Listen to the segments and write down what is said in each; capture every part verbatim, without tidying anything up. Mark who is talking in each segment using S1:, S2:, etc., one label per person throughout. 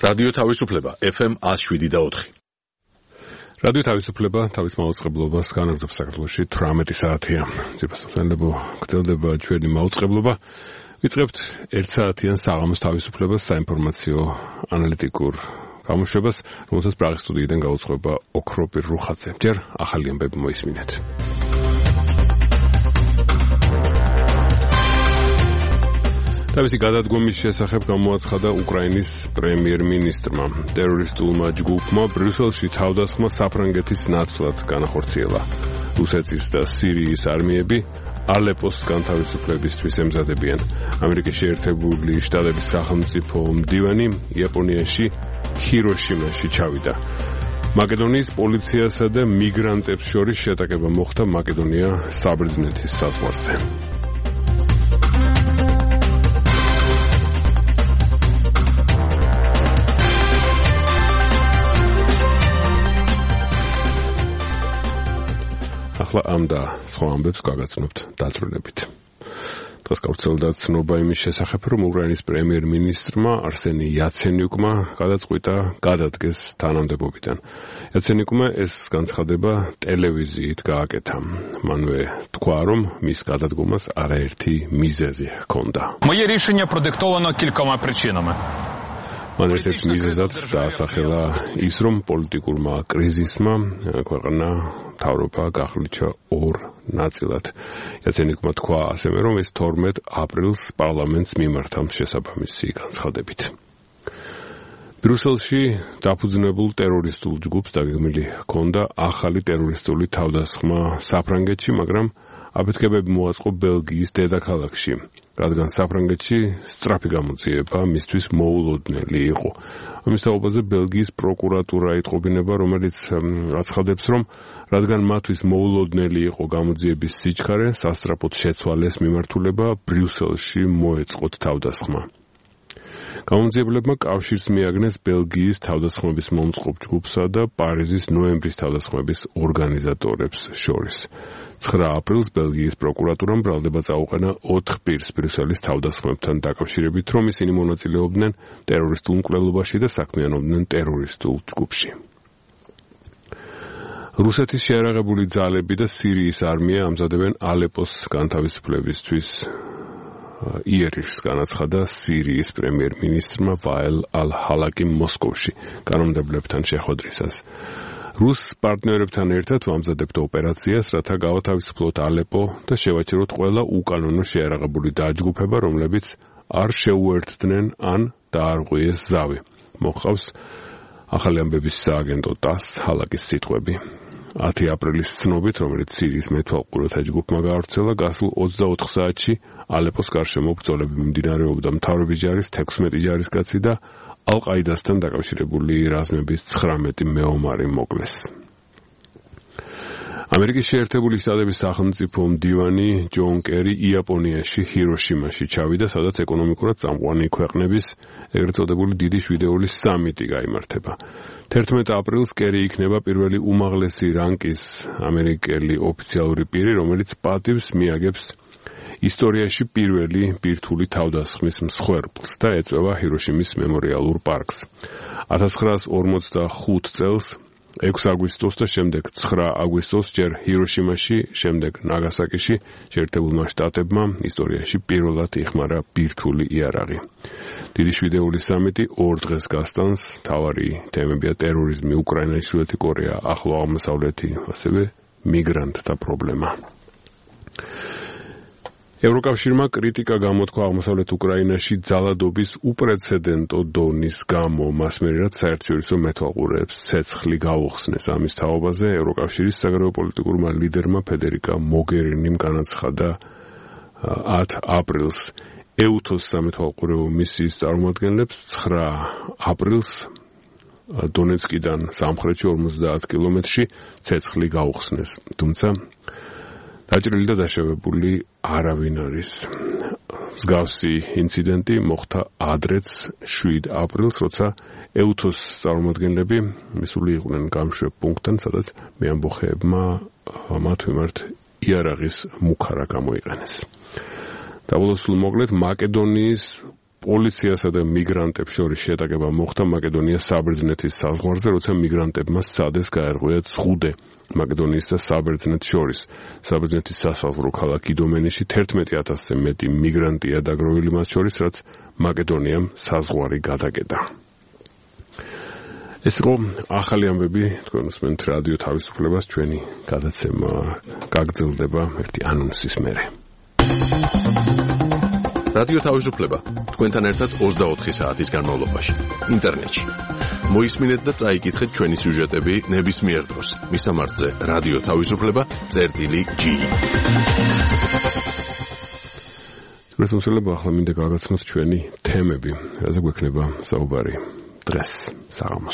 S1: რადიო თავისუფლება ეფ ემ one oh seven point four.
S2: რადიო თავისუფლება თავის მაუწყებლობას განაგრძობს საქართველოში თვრამეტი საათია. ძებასწრებლებო გრძელდება ჩვენი მაუწყებლობა. ვიწყებთ ერთ საათიან საღამოს თავისუფლებას საინფორმაციო ანალიტიკურ გამოშვებას, რომელსაც პრაღის სტუდიიდან გაუძღვება ოქროპირ რუხაძე. ჯერ ახალი ამბები მოისმინეთ. თავისი გადადგომის შესახებ გამოაცხადა უკრაინის პრემიერ-მინისტრმა. ტერორისტულმა ჯგუფმა ბრიუსელში თავდასხმა საფრანგეთის ნაცვლად განახორციელა. რუსეთის და სირიის არმიები ალეპოს განთავისუფლებისთვის ემზადებიან. ამერიკის შეერთებული შტატების სახელმწიფო მდივანი იაპონიაში ჰიროშიმაში ჩავიდა. მაკედონიის პოლიციასა და მიგრანტებს შორის შეტაკება მოხდა მაკედონია-საბერძნეთის საზღვარზე. ახლა ამ და სხვა ამბებს გაგაცნობთ დაწვრილებით. დღეს გავრცელდა ცნობა იმის შესახებ, რომ უკრაინის პრემიერ-მინისტრმა არსენი იაცენიუკმა გადაწყვიტა გადადგეს თანამდებობიდან. იაცენიუკმა ეს განცხადება ტელევიზიით გააკეთა. მანვე თქვა, რომ მის გადადგომას არაერთი მიზეზი ჰქონდა.
S3: Моє рішення продиктовано кількома причинами.
S2: მან ერთ-ერთ მიზეზად დაასახელა ის, რომ პოლიტიკურმა კრიზისმა ქვეყანა მთავრობა გახლიჩა ორ ნაწილად. იაცენიუკმა თქვა ასევე, რომ ეს თორმეტ აპრილს პარლამენტს მიმართა შესაბამისი განცხადებით. ბრიუსელში დაფუძნებულ ტერორისტულ ჯგუფს დაგეგმილი ჰქონდა ახალი ტერორისტული თავდასხმა საფრანგეთში, მაგრამ აფეთქებები მოაწყო ბელგიის დედაქალაქში, რადგან საფრანგეთში სწრაფი გამოძიება მისთვის მოულოდნელი იყო. ამის თაობაზე ბელგიის პროკურატურა იტყობინება, რომელიც აცხადებს, რომ რადგან მათთვის მოულოდნელი იყო გამოძიების სიჩქარე, სასწრაფოდ შეცვალეს მიმართულება ბრიუსელში მოეწყოთ თავდასხმა. გამოძიებლებმა კავშირს მიაგნეს ბელგიის თავდასხმების მომწყობ ჯგუფსა და პარიზის ნოემბრის თავდასხმების ორგანიზატორებს შორის. ცხრა აპრილს ბელგიის პროკურატურამ ბრალდება წაუყენა ოთხ პირს ბრიუსელის თავდასხმებთან დაკავშირებით, რომ ისინი მონაწილეობდნენ ტერორისტულ მკვლელობაში და საქმიანობდნენ ტერორისტულ ჯგუფში. რუსეთის შეიარაღებული ძალები და სირიის არმია ამზადებენ ალეპოს განთავისუფლებისთვის. იერიშს განაცხადა სირიის პრემიერ-მინისტრმა ვაელ ალ-ჰალაკიმ მოსკოვში კანონმდებლებთან შეხვედრისას. რუს პარტნიორებთან ერთად ვამზადებთ ოპერაციას, რათა გავათავისუფლოთ ალეპო და შევაჩეროთ ყველა უკანონო შეიარაღებული დაჯგუფება, რომლებიც არ შეუერთდნენ ან დაარღვიეს ზავი. მოჰყავს ახალი ამბების სააგენტო ტას ჰალაკის სიტყვები. ათი აპრილის ცნობით, რომელიც სირიის მეთვალყურეთა ჯგუფმა გაავრცელა, გასულ ოცდაოთხ საათში ალეპოს გარშემო ბრძოლები მიმდინარეობდა. მთავრობის ჯარის თექვსმეტი ჯარისკაცი და ალ-ყაიდასთან დაკავშირებული რაზმების ცხრამეტი მეომარი მოკლეს. ამერიკის შეერთებული შტატების სახელმწიფო მდივანი ჯონ კერი იაპონიაში ჰიროშიმაში ჩავიდა, სადაც ეკონომიკურად წამყვანი ქვეყნების ეგრეთ წოდებული დიდი შვიდეულის სამიტი გაიმართება. თერთმეტ აპრილს კერი იქნება პირველი უმაღლესი რანგის ამერიკელი ოფიციალური პირი, რომელიც პატივს მიაგებს ისტორიაში პირველი ბირთვული თავდასხმის მსხვერპლს და ეწევა ჰიროშიმის მემორიალურ პარკს. ათას ცხრაას ორმოცდახუთ წელს ექვსი აგვისტოს და შემდეგ ცხრა აგვისტოს ჯერ ჰიროშიმაში, შემდეგ ნაგასაკიში შეერთებულმა შტატებმა ისტორიაში პირველად იხმარა ბირთვული იარაღი. დიდი შვიდეულის სამიტი ორ დღეს გასტანს. მთავარი თემებია ტერორიზმი, უკრაინა, ჩრდილოეთი კორეა, ახლო აღმოსავლეთი, ასევე მიგრანტთა პრობლემა. ევროკავშირმა კრიტიკა გამოთქვა აღმოსავლეთ უკრაინაში ძალადობის უპრეცედენტო დონის გამო, მასმერად საერთაშორისო მეთვალყურეებს ცეცხლი გაუხსნეს. ამის თაობაზე ევროკავშირის საგარეო პოლიტიკურმა ლიდერმა ფედერიკა მოგერინიმ განაცხადა ათ აპრილს ეუთოს სამეთვალყურეო მისიის წარმომადგენლებს ცხრა აპრილს დონეცკიდან სამხრეთში ორმოცდაათ კილომეტრში ცეცხლი გაუხსნეს. თუმცა დაჭრილი და დაშავებული არავინ არის. მსგავსი ინციდენტი მოხდა ადრეც შვიდ აპრილს, როცა ეუთოს წარმომადგენლები მისული იყვნენ გამშვებ პუნქტთან, სადაც მეამბოხეებმა მათ მიმართ იარაღის მუქარა გამოიყენეს. Dabulosul მოკლედ მაკედონიის პოლიციასა და მიგრანტებს შორის შეტაკება მოხდა მაკედონიას საბერძნეთის საზღვარზე, როცა მიგრანტებმა სცადეს გაერღვიათ ზღუდე მაკედონიის და საბერძნეთს შორის. საბერძნეთის სასაზღვრო ქალაქ იდომენიში თერთმეტი ათასზე მეტი მიგრანტია დაგროვილი მათ შორის, რაც მაკედონიამ საზღვარი გადაკეტა. ეს იყო ახალი ამბები, თქვენ უსმენთ რადიო თავისუფლებას, ჩვენი გადაცემა გაგრძელდება ერთი ანონსის მერე.
S1: რადიო თავისუფლება თქვენთან ერთად ოცდაოთხი საათის განმავლობაში ინტერნეტში. მოისმინეთ და წაიკითხეთ ჩვენი სიუჟეტები ნებისმიერ დროს. მისამართზე რადიო თავისუფლება წერტილი ჯი.
S2: ეს მოსულება ახლა მინდა გაგაცნოთ ჩვენი თემები, რაზე გვექნება საუბარი დღეს საღამოს.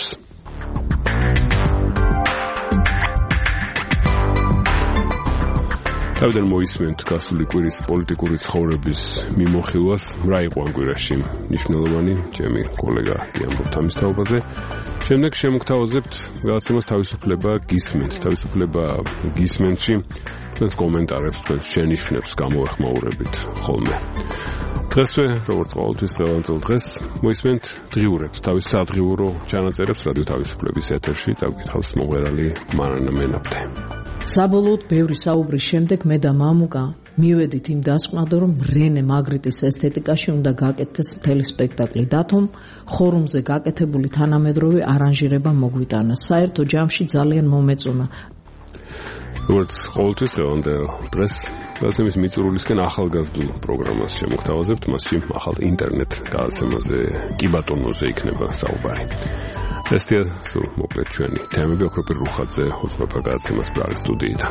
S2: თავიდან მოისმენთ გასული კვირის პოლიტიკური ცხოვრების მიმოხილვას, რა იყო ამ კვირაში მნიშვნელოვანი, ჩემი კოლეგა გიამბობთ ამის თაობაზე. შემდეგ შემოგთავაზებთ გადაცემას თავისუფლება გისმენთ, თავისუფლება გისმენთში თქვენს კომენტარებს, თქვენს შენიშვნებს გამოვეხმაურებით ხოლმე. დღესვე, როგორც ყოველთვის დღევანდელ დღეს, მოისმენთ დღიურებს, თავის სადღიურო ჩანაწერებს რადიო თავისუფლების ეთერში, წავკითხავს მომღერალი მარანა მენაბდე.
S4: საბოლოოდ ბევრი საუბრის შემდეგ მე და მამუკა მივედით იმ დასკვნამდე, რომ რენე მაგრიტის ესთეტიკაში უნდა გაკეთდეს მთელი სპექტაკლი, დათომ ხორუმზე გაკეთებული თანამედროვე არანჟირება მოგვიტანა. საერთო ჯამში ძალიან მომეწონა.
S2: როგორც ყოველთვის დღევანდელ დღეს გადაცემის მიწურულისკენ ახალგაზრდულ პროგრამას შემოგთავაზებთ, მასში ახალ ინტერნეტ გადაცემაზე კი ბატონოზე იქნება საუბარი. ესეა სულ მოკლედ ჩვენი თემები. ოქროპირ რუხაძე უწყება გადაცემას პრაღის სტუდიიდან.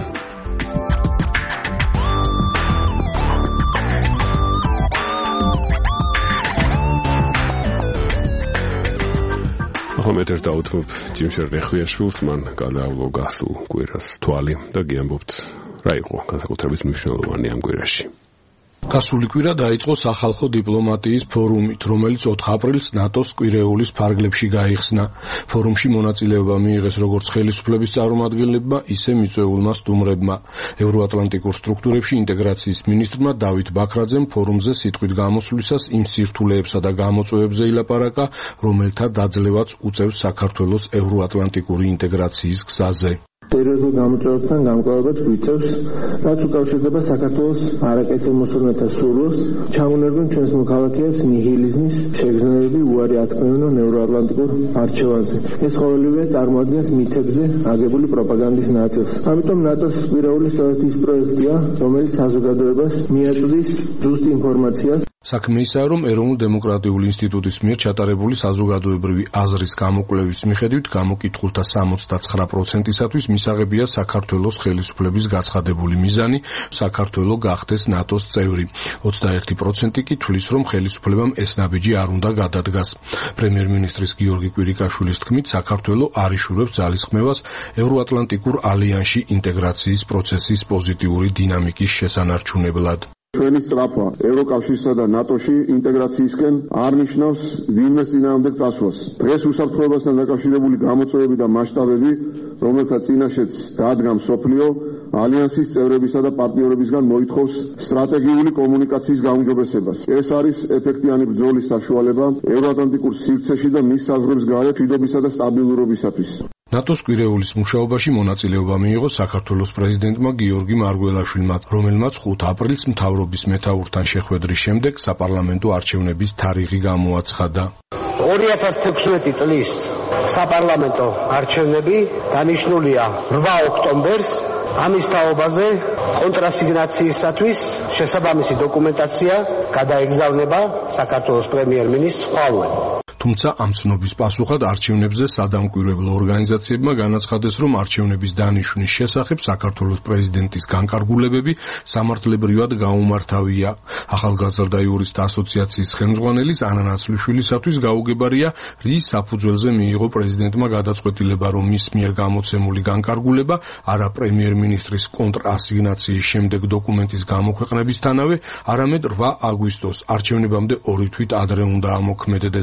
S2: ახლა მეტერ დავუთმობ ჯიმშერ რეხვიაშვილს, მან გადაავლო გასულ კვირას თვალი და გიამბობთ რა იყო განსაკუთრებით მნიშვნელოვანი ამ კვირაში.
S5: გასული კვირა დაიწყო სახალხო დიპლომატიის ფორუმით, რომელიც ოთხ აპრილს ნატოს კვირეულის ფარგლებში გაიხსნა. ფორუმში მონაწილეობა მიიღეს როგორც ხელისუფლების წარმომადგენლებმა, ისე მიწვეულმა სტუმრებმა. ევროატლანტიკურ სტრუქტურებში ინტეგრაციის მინისტრმა დავით ბაქრაძემ ფორუმზე სიტყვით გამოსვლისას იმ სირთულეებსა და გამოწვევებზე ილაპარაკა, რომელთა დაძლევაც უწევს საქართველოს ევროატლანტიკური ინტეგრაციის გზაზე.
S6: სერიოზულ გამოწვევებთან გამკლავებაც გვიწევს, რაც უკავშირდება საქართველოს არაკეთილ მოსურნეთა სურვილს, ჩამონერგონ ჩვენს მოქალაქეებს ნიჰილიზმის შეგრძნებები უარი ათქმევინონ ევროატლანტიკურ არჩევანზე. ეს ყოველივე წარმოადგენს მითებზე აგებული პროპაგანდის ნაწილს. ამიტომ ნატოს კვირეულის სწორედ ის პროექტია, რომელიც საზოგადოებას მიაწვდის ზუსტ ინფორმაციას.
S5: საქმე ისაა, რომ ეროვნულ-დემოკრატიული ინსტიტუტის მიერ ჩატარებული საზოგადოებრივი აზრის გამოკვლევის მიხედვით გამოკითხულთა სამოცდაცხრა პროცენტისათვის მისაღებია საქართველოს ხელისუფლების გაცხადებული მიზანი საქართველო გახდეს ნატოს წევრი. ოცდაერთი პროცენტი კი თვლის, რომ ხელისუფლებამ ეს ნაბიჯი არ უნდა გადადგას. პრემიერ-მინისტრის გიორგი კვირიკაშვილის თქმით, საქართველო არ იშურებს ძალისხმევას ევროატლანტიკურ ალიანსში ინტეგრაციის პროცესის პოზიტიური დინამიკის შესანარჩუნებლად.
S7: ჩვენი სწრაფვა ევროკავშირსა და ნატოში ინტეგრაციისკენ არ ნიშნავს ვინმეს წინააღმდეგ წასვლას. დღეს უსაფრთხოებასთან დაკავშირებული გამოწვევები და მასშტაბები, რომელთა წინაშეც დადგა მსოფლიო, ალიანსის წევრებისა და პარტნიორებისგან მოითხოვს სტრატეგიული კომუნიკაციის გაუმჯობესებას. ეს არის ეფექტიანი ბრძოლის საშუალება ევროატლანტიკურ სივრცეში და მის საზღვრებს გარეთ მშვიდობისა და სტაბილურობისათვის.
S5: ნატოს კვირეულის მუშაობაში მონაწილეობა მიიღო საქართველოს პრეზიდენტმა გიორგი მარგველაშვილმა, რომელმაც ხუთ აპრილს მთავრობის მეთაურთან შეხვედრის შემდეგ საპარლამენტო არჩევნების თარიღი გამოაცხადა.
S8: ორი ათას თექვსმეტი წლის საპარლამენტო არჩევნები დანიშნულია რვა ოქტომბერს. ამის თაობაზე კონტრასიგნაციისათვის შესაბამისი დოკუმენტაცია გადაეგზავნება საქართველოს პრემიერ-მინისტრს ხვალე.
S5: თუმცა ამ ცნობის პასუხად არჩევნებზე სადამკვირვებლო ორგანიზაციებმა განაცხადეს, რომ არჩევნების დანიშვნის შესახებ საქართველოს პრეზიდენტის განკარგულებები სამართლებრივად გაუმართავია. ახალგაზრდა იურისტთა ასოციაციის ხელმძღვანელის ანა ნაცვლიშვილისათვის გაუგებარია, რის საფუძველზე მიიღო პრეზიდენტმა გადაწყვეტილება, რომ მის მიერ გამოცემული განკარგულება არა პრემიერ-მინისტრის კონტრასიგნაციის შემდეგ დოკუმენტის გამოქვეყნებისთანავე, არამედ რვა აგვისტოს არჩევნებამდე ორი თვით ადრე უნდა ამოქმედდეს.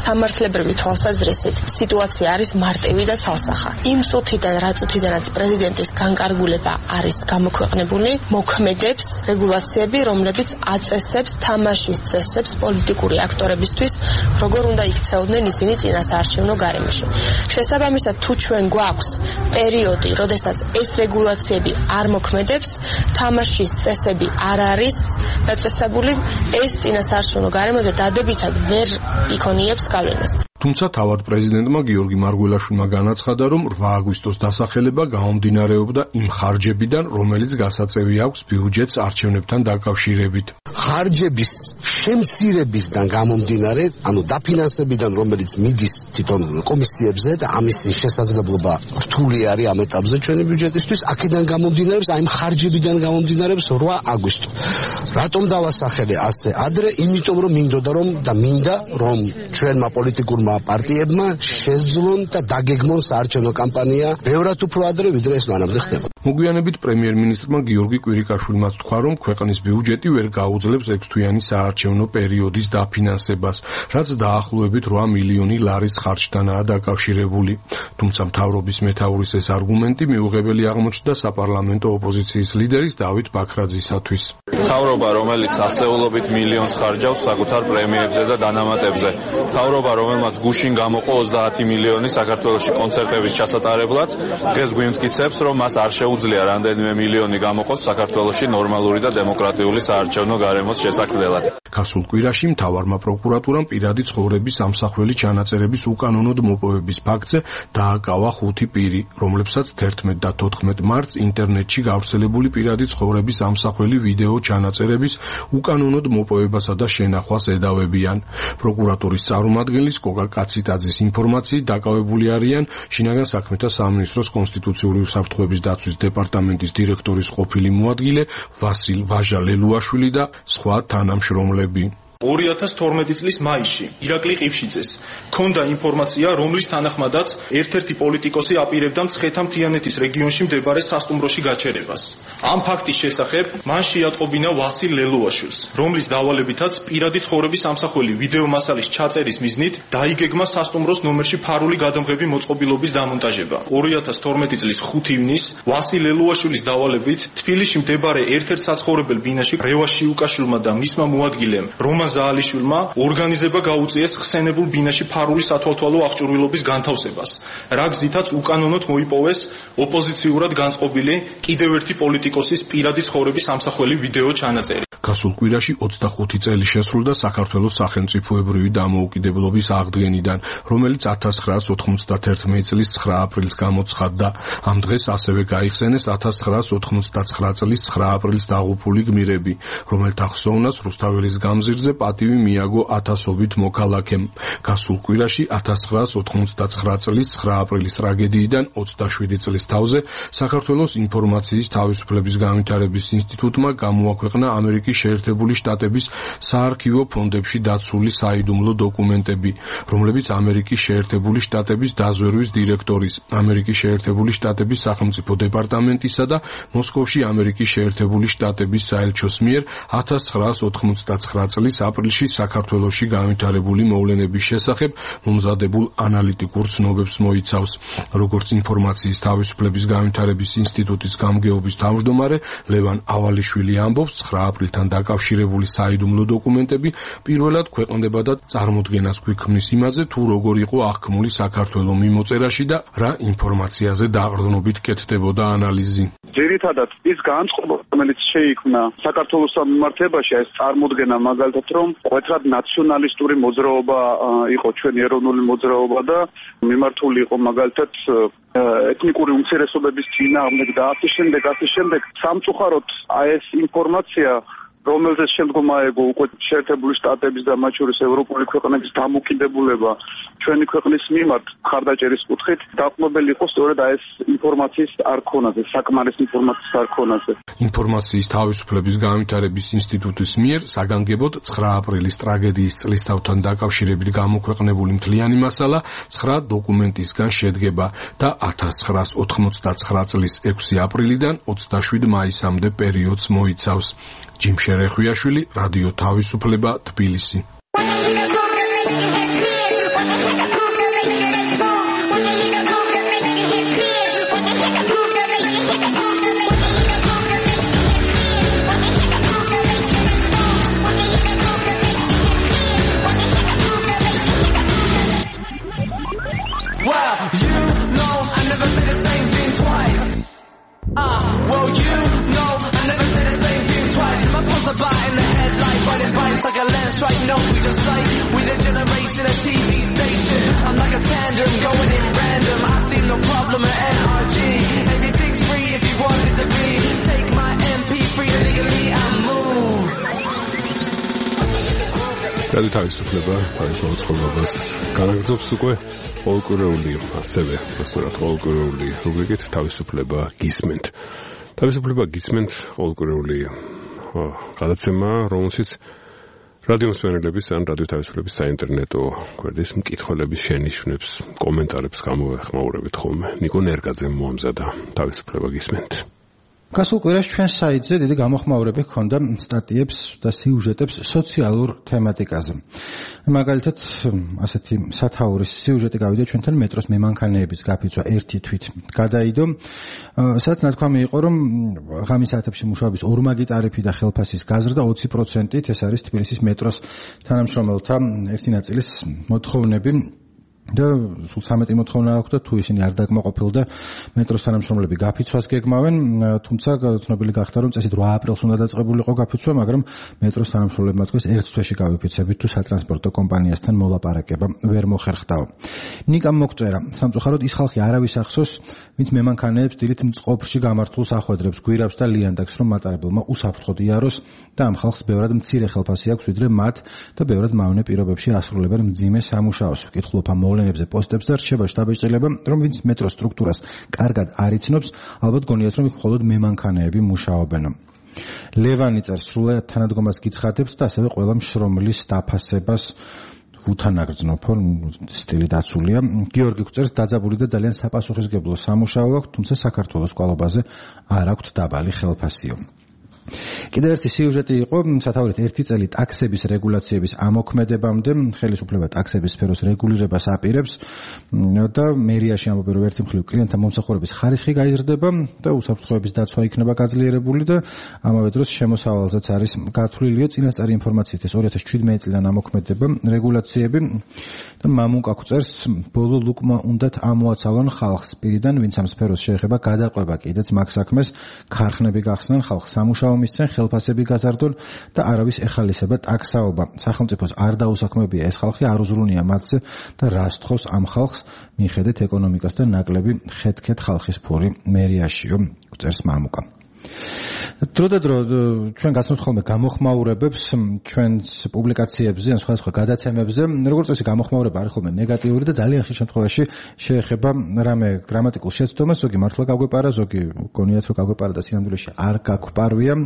S9: სამართლებრივი თვალსაზრისით სიტუაცია არის მარტივი და ცალსახა. იმ წუთიდან, რა წუთიდანაც პრეზიდენტის განკარგულება არის გამოქვეყნებული, მოქმედებს რეგულაციები, რომლებიც აწესებს თამაშის წესებს პოლიტიკური აქტორებისთვის, როგორ უნდა იქცეოდნენ ისინი წინასაარჩევნო გარემოში. შესაბამისად, თუ ჩვენ გვაქვს პერიოდი, როდესაც ეს რეგულაციები არ მოქმედებს, თამაშის წესები არ არის დაწესებული, ეს წინასაარჩევნო გარემოზე დადებითად ვერ იქონიებს გავლენას.
S5: თუმცა თავად პრეზიდენტმა გიორგი მარგველაშვილმა განაცხადა, რომ რვა აგვისტოს დასახელება გამომდინარეობდა იმ ხარჯებიდან, რომელიც გასაწევი აქვს ბიუჯეტს არჩევნებთან დაკავშირებით.
S10: ხარჯების შემცირებისგან გამომდინარე, ანუ დაფინანსებიდან, რომელიც მიდის თვითონ კომისიებზე და ამის შესაძლებლობა რთული არის ამ ეტაპზე ჩვენი ბიუჯეტისთვის, აქედან გამომდინარეობს, აი იმ ხარჯებიდან გამომდინარეობს რვა აგვისტო. რატომ დავასახელე ასე ადრე? იმიტომ რომ მინდოდა რომ და მინდა რომ ჩვენმა პოლიტიკურმა პარტიებმა შეძლონ და დაგეგმონ საარჩევნო კამპანია ბევრად უფრო ადრე, ვიდრე ეს მანამდე ხდება.
S5: მოგვიანებით პრემიერ-მინისტრმა გიორგი კვირიკაშვილმა თქვა, რომ ქვეყნის ბიუჯეტი ვერ გაუძლებს ექვსთვიანი საარჩევნო პერიოდის დაფინანსებას, რაც დაახლოებით რვა მილიონი ლარის ხარჯთანაა დაკავშირებული. თუმცა მთავრობის მეთაურის ეს არგუმენტი მიუღებელი აღმოჩნდა საპარლამენტო ოპოზიციის ლიდერის დავით ბაქრაძისათვის.
S11: მთავრობა, რომელიც ასეულობით მილიონს ხარჯავს საკუთარ პრემიერებზე და დანამატებზე, მთავრობა, რომელმაც გუშინ გამოყო ოცდაათი მილიონი საქართველოში კონცერტების ჩასატარებლად, დღეს გვიმტკიცებს, რომ მას არ შეუძლია რამდენიმე მილიონი გამოყოს საქართველოში ნორმალური და დემოკრატიული საარჩევნო გარემოს შესაქმნელად.
S5: გასულ კვირაში მთავარმა პროკურატურამ პირადი ცხოვრების ამსახველი ჩანაწერების უკანონოდ მოპოვების ფაქტზე დააკავა ხუთი პირი, რომლებსაც თერთმეტ და თოთხმეტ მარტს ინტერნეტში გავრცელებული პირადი ცხოვრების ამსახველი ვიდეო ჩანაწერების უკანონოდ მოპოვებასა და შენახვას ედავებიან. პროკურატურის წარმომადგენლის კოკა კაციტაძის ინფორმაციით დაკავებული არიან შინაგან საქმეთა სამინისტროს კონსტიტუციური უსაფრთხოების დაცვის დეპარტამენტის დირექტორის ყოფილი მოადგილე ვასილ ვაჟა-ლელუაშვილი და სხვა თანამშრომლები.
S12: ორი ათას თორმეტი წლის მაისში ირაკლი ყიფშიძეს ჰქონდა ინფორმაცია, რომლის თანახმადაც ერთ-ერთი პოლიტიკოსი აპირებდა მცხეთა-მთიანეთის რეგიონში მდებარე სასტუმროში გაჩერებას. ამ ფაქტის შესახებ მან შეატყობინა ვასილ ლელუაშვილს, რომლის დავალებითაც პირადი ცხოვრების ამსახველი ვიდეო მასალის ჩაწერის მიზნით დაიგეგმა სასტუმროს ნომერში ფარული გადამღები მოწყობილობის დამონტაჟება. ორი ათას თორმეტი წლის ხუთი ივნისს ვასილ ლელუაშვილის დავალებით თბილისში მდებარე ერთ-ერთ საცხოვრებელ ბინაში რევას შიუკაშვილმა და მისმა მოადგილემ რომან ზაალიშვილმა ორგანიზება გაუწიეს ხსენებულ ბინაში ფარული სათვალთვალო აღჭურვილობის განთავსებას, რა გზითაც უკანონოდ მოიპოვეს ოპოზიციურად განწყობილი კიდევ ერთი პოლიტიკოსის პირადი ცხოვრების ამსახველი ვიდეო ჩანაწერი.
S5: გასულ კვირაში ოცდახუთი წელი შესრულდა საქართველოს სახელმწიფოებრივი დამოუკიდებლობის აღდგენიდან, რომელიც ათას ცხრაას ოთხმოცდათერთმეტი წლის ცხრა აპრილს გამოცხადდა. ამ დღეს ასევე გაიხსენეს ათას ცხრაას ოთხმოცდაცხრა წლის ცხრა აპრილის დაღუპული გმირები, რომელთა ხსოვნას რუსთაველის გამზირზე პატივი მიაგო ათასობით მოქალაქემ. გასულ კვირაში ათას ცხრაას ოთხმოცდაცხრა წლის ცხრა აპრილის ტრაგედიიდან ოცდაშვიდი წლის თავზე საქართველოს ინფორმაციის თავისუფლების განვითარების ინსტიტუტმა გამოაქვეყნა ამერიკის შეერთებული შტატების საარქივო ფონდებში დაცული საიდუმლო დოკუმენტები, რომლებიც ამერიკის შეერთებული შტატების დაზვერვის დირექტორის, ამერიკის შეერთებული შტატების სახელმწიფო დეპარტამენტისა და მოსკოვში ამერიკის შეერთებული შტატების საელჩოს მიერ ათას ცხრაას ოთხმოცდაცხრა წლის აპრილში საქართველოში განვითარებული მოვლენების შესახებ მომზადებულ ანალიტიკურ ცნობებს მოიცავს. როგორც ინფორმაციის თავისუფლების განვითარების ინსტიტუტის გამგეობის თავმჯდომარე ლევან ავალიშვილი ამბობს, ცხრა აპრილთან დაკავშირებული საიდუმლო დოკუმენტები პირველად ქვეყნდება და წარმოდგენას გვიქმნის იმაზე, თუ როგორ იყო აღქმული საქართველოს მიმოწერაში და რა ინფორმაციაზე დაყრდნობით კეთდებოდა ანალიზი.
S13: ძირითადად ის განწყობა, რომელიც შეიქმნა საქართველოს მიმართებაში, ეს წარმოდგენა მაგალითად, რომ ყვეტრად ნაციონალისტური მოძრაობა იყო ჩვენი ეროვნული მოძრაობა და მიმართული იყო მაგალითად ეთნიკური უმცირესობების წინააღმდეგ და ასე შემდეგ, ასე შემდეგ. სამწუხაროდ აი ეს ინფორმაცია, რომელზეც შემდგომ აეგო უკვე შეერთებული შტატების და მათ შორის ევროპული ქვეყნების დამოკიდებულება ჩვენი ქვეყნის მიმართ მხარდაჭერის კუთხით, დაყრდნობელი იყო სწორედ აი ეს ინფორმაციის არ ქონაზე, საკმარის ინფორმაციის არ ქონაზე.
S5: ინფორმაციის თავისუფლების განვითარების ინსტიტუტის მიერ საგანგებოდ ცხრა აპრილის ტრაგედიის წლისთავთან დაკავშირებით გამოქვეყნებული მთლიანი მასალა ცხრა დოკუმენტისგან შედგება და ათას ცხრაას ოთხმოცდაცხრა წლის ექვსი აპრილიდან ოცდაშვიდი მაისამდე პერიოდს მოიცავს. ჯიმ შერეხვიაშვილი, რადიო თავისუფლება, თბილისი.
S14: know we just like we're the generation of T V station. I'm like a tandem going in random. I see no problem at N R G. Everything's free if you want it to be. Take my M P three illegally and move.
S2: რადიო თავისუფლება თავის მოწყობილობას განაგრძობს უკვე ყოველკვირეული, ასევე სწორად ყოველკვირეული რუბრიკით თავისუფლება გისმენთ. თავისუფლება გისმენთ ყოველკვირეული გადაცემა, რომელშიც რადიო მსმენელების ან რადიო თავისუფლების საინტერნეტო გვერდის მკითხველების შენიშვნებს, კომენტარებს გამოვეხმაურებით ხოლმე. ნიკო ნერგაძემ მოამზადა თავისუფლება გისმენთ.
S15: გასულ კვირაში ჩვენ საიტზე დიდი გამოხმაურები ჰქონდა სტატიებს და სიუჟეტებს სოციალურ თემატიკაზე. მაგალითად, ასეთი სათაურის სიუჟეტი გავიდა ჩვენთან მეტროს მემანქანეების გაფიცვა ერთი თვით გადაიდო. სადაც ნათქვამი იყო, რომ ღამის საათებში მუშაობის ორმაგი ტარიფი და ხელფასის გაზრდა ოცი პროცენტით, ეს არის თბილისის მეტროს თანამშრომელთა ერთი ნაწილის მოთხოვნები. და სულ ცამეტი მოთხოვნა აქვს და თუ ისინი არ დაკმაყოფილდა მეტროს თანამშრომლები გაფიცვას გეგმავენ, თუმცა ცნობილი გახდა რომ წესით რვა აპრილს უნდა დაწყებულიყო გაფიცვა, მაგრამ მეტროს თანამშრომლებმა თქვეს ერთ თვეში გავიფიცებით, თუ სატრანსპორტო კომპანიასთან მოლაპარაკება ვერ მოხერხდაო. ნიკამ მოგწერა, სამწუხაროდ ის ხალხი არავის ახსოვს, ვინც მემანქანეებს დილით მწყობრში გამართულს ახვედრებს, გვირაბს და ლიანდაგს, რომ მატარებელმა უსაფრთხოდ იაროს და ამ ხალხს ბევრად მცირე ხელფასი აქვს ვიდრე მათ და ბევრად მავნე პირობებში ასრულებენ მძიმე სამუშაოს. ვკითხულობ ამ მოვლენებზე პოსტებს და რჩება შტაბეჭდილება, რომ ვინც მეტროს სტრუქტურას კარგად არ იცნობს, ალბათ გონიათ, რომ მხოლოდ მემანქანეები მუშაობენ. ლევანი წერს, სრულად თანადგომას გიცხადებს და ასევე ყველა მშრომლის დაფასებას უთანაგრძნობო სტილი დაცულია. გიორგი გვწერს, დაძაბული და ძალიან საპასუხისმგებლო სამუშაო აქვს, თუმცა საქართველოს კვალობაზე არ აქვს დაბალი ხელფასიო. კიდევ ერთი სიუჟეტი იყო სათაურით ერთი წელი ტაქსების რეგულაციების ამოქმედებამდე. ხელისუფლება ტაქსების სფეროს რეგულირებას აპირებს და მერიაში ამბობენ, რომ ერთი მხრივ კლიენტთა მომსახურების ხარისხი გაიზრდება და უსაფრთხოების დაცვა იქნება გაძლიერებული და ამავე დროს შემოსავალზეც არის გათვლილია. წინასწარი ინფორმაციით ეს ორი ათას შვიდმეტი წლიდან ამოქმედება რეგულაციები და მამუკა გვწერს, ბოლო ლუკმა უნდათ ამოაცალონ ხალხს პირიდან, ვინც ამ სფეროს შეეხება გადაყვება კიდეც მაგ საქმეს, ქარხნები გახსნან, ხალხს სამუშაო მისცენ, ხელფასები გაზარდონ და არავის ეხალისება ტაქსაობა. სახელმწიფოს არ დაუსაქმებია ეს ხალხი, არ უზრუნია მათზე და რა სთხოვს ამ ხალხს, მიხედეთ ეკონომიკას და ნაკლები ხეთქეთ ხალხის ფური მერიაშიო, წერს მამუკა. დრო და დრო ჩვენ გასცნობთ ხოლმე გამოხმაურებებს ჩვენს პუბლიკაციებზე ან სხვადასხვა გადაცემებზე. როგორც წესი გამოხმაურება არის ხოლმე ნეგატიური და ძალიან ხშირ შემთხვევაში შეეხება რამე გრამატიკულ შეცდომას, ზოგი მართლა გაგვეპარა, ზოგი გონიათ რომ გაგვეპარა და სინამდვილეში არ გაგვპარვია.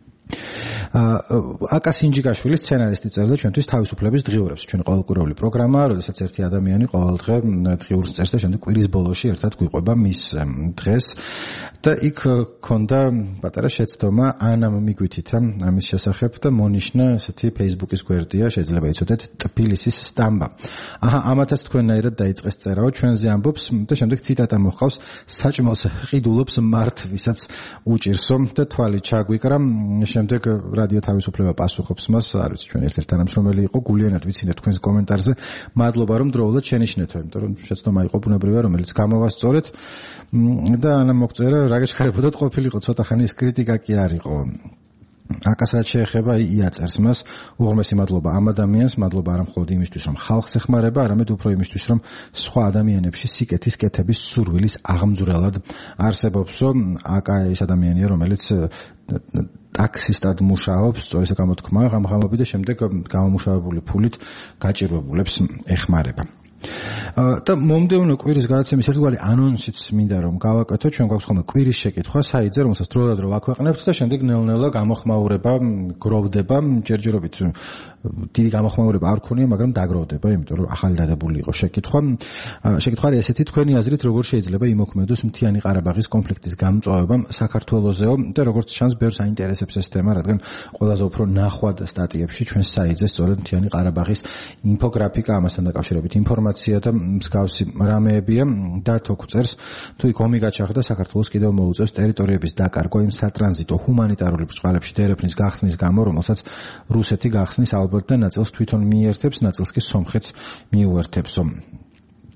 S15: აკა სინჯიკაშვილი სცენარისტი წერდა ჩვენთვის თავისუფლების დღიურებს. ჩვენ ყოველკვირეული პროგრამა, როდესაც ერთი ადამიანი ყოველდღე დღიურს წერს და შემდეგ კვირის ბოლოში ერთად გვიყვება მის დღეს და იქ ქონდა პატარა შეცდომა ანამ მიგვითითა ამის შესახებ და მონიშნა ესეთი Facebook-ის გვერდია, შეიძლება იცოდეთ ტბილისის სტამბა. აჰა, ამათაც თქვენნაირად დაიწყეს წერაო, ჩვენზე ამბობს და შემდეგ ციტატა მოხავს, საჭმელს ყიდულობს მართ, ვისაც უჭირსო და თვალი ჩაგვიკრა. შემდეგ რადიო თავისუფლება პასუხობს მას, არ ვიცი, ჩვენ ერთ-ერთი თანამშრომელი იყო, გულიანად ვიცინეთ თქვენს კომენტარზე. მადლობა რომ დროულად შენიშნეთო, იმიტომ რომ შეცდომა იყო ბუნებრივია, რომელიც გამოვასწორეთ და ანა მოგწერა, რა გეჩქარებოდათ, ყოფილიყო ცოტა ხანი ეს კრიტიკა კი არ იყო. აკასაც შეეხება იაწერს მას, უღრმესი მადლობა ამ ადამიანს, მადლობა არა მხოლოდ იმისთვის, რომ ხალხს ეხმარება, არამედ უფრო იმისთვის, რომ სხვა ადამიანებში სიკეთის კეთების სურვილის აღმძვრელად არსებობსო. აკა ეს ადამიანია, რომელიც ტაქსისტად მუშაობს, სწორი გამოთქმა, ღამღამობით და შემდეგ გამომუშავებული ფულით გაჭირვებულებს ეხმარება. და მომდევნო კვირის გადაცემის ერთგვარი ანონსიც მინდა რომ გავაკეთო. ჩვენ გვაქვს ხოლმე კვირის შეკითხვა საიტზე, რომელსაც დრო და დრო აქვეყნებთ და შემდეგ ნელ-ნელა გამოხმაურება გროვდება. ჯერჯერობით დიდი გამოხმაურება არ ქონია, მაგრამ დაგროვდება, იმიტომ რომ ახალი დადებული იყო შეკითხვა. შეკითხვა არის ესეთი, თქვენი აზრით როგორ შეიძლება იმოქმედოს მთიანი ყარაბაღის კონფლიქტის გამწვავება საქართველოსეო და როგორც ჩანს ბევრს აინტერესებს ეს თემა, რადგან ყველაზე უფრო ნახვად სტატიებში ჩვენ საიტზე სწორედ მთიანი ყარაბაღის ინფოგრაფიკა, ამასთან დაკავშირებით ინფორმაცია და მსგავსი რამეებია. და თო გვწერს, თუ იქ ომი გაჩაღდა, საქართველოს კიდევ მოუწევს ტერიტორიების დაკარგვა იმ სატრანზიტო ჰუმანიტარული ბრჭყალებში დერეფნის გახსნის გამო, რომელსაც რუსეთი გახსნის ალბათ და ნაწილს თვითონ მიერთებს, ნაწილს კი სომხეთს მიუერთებსო.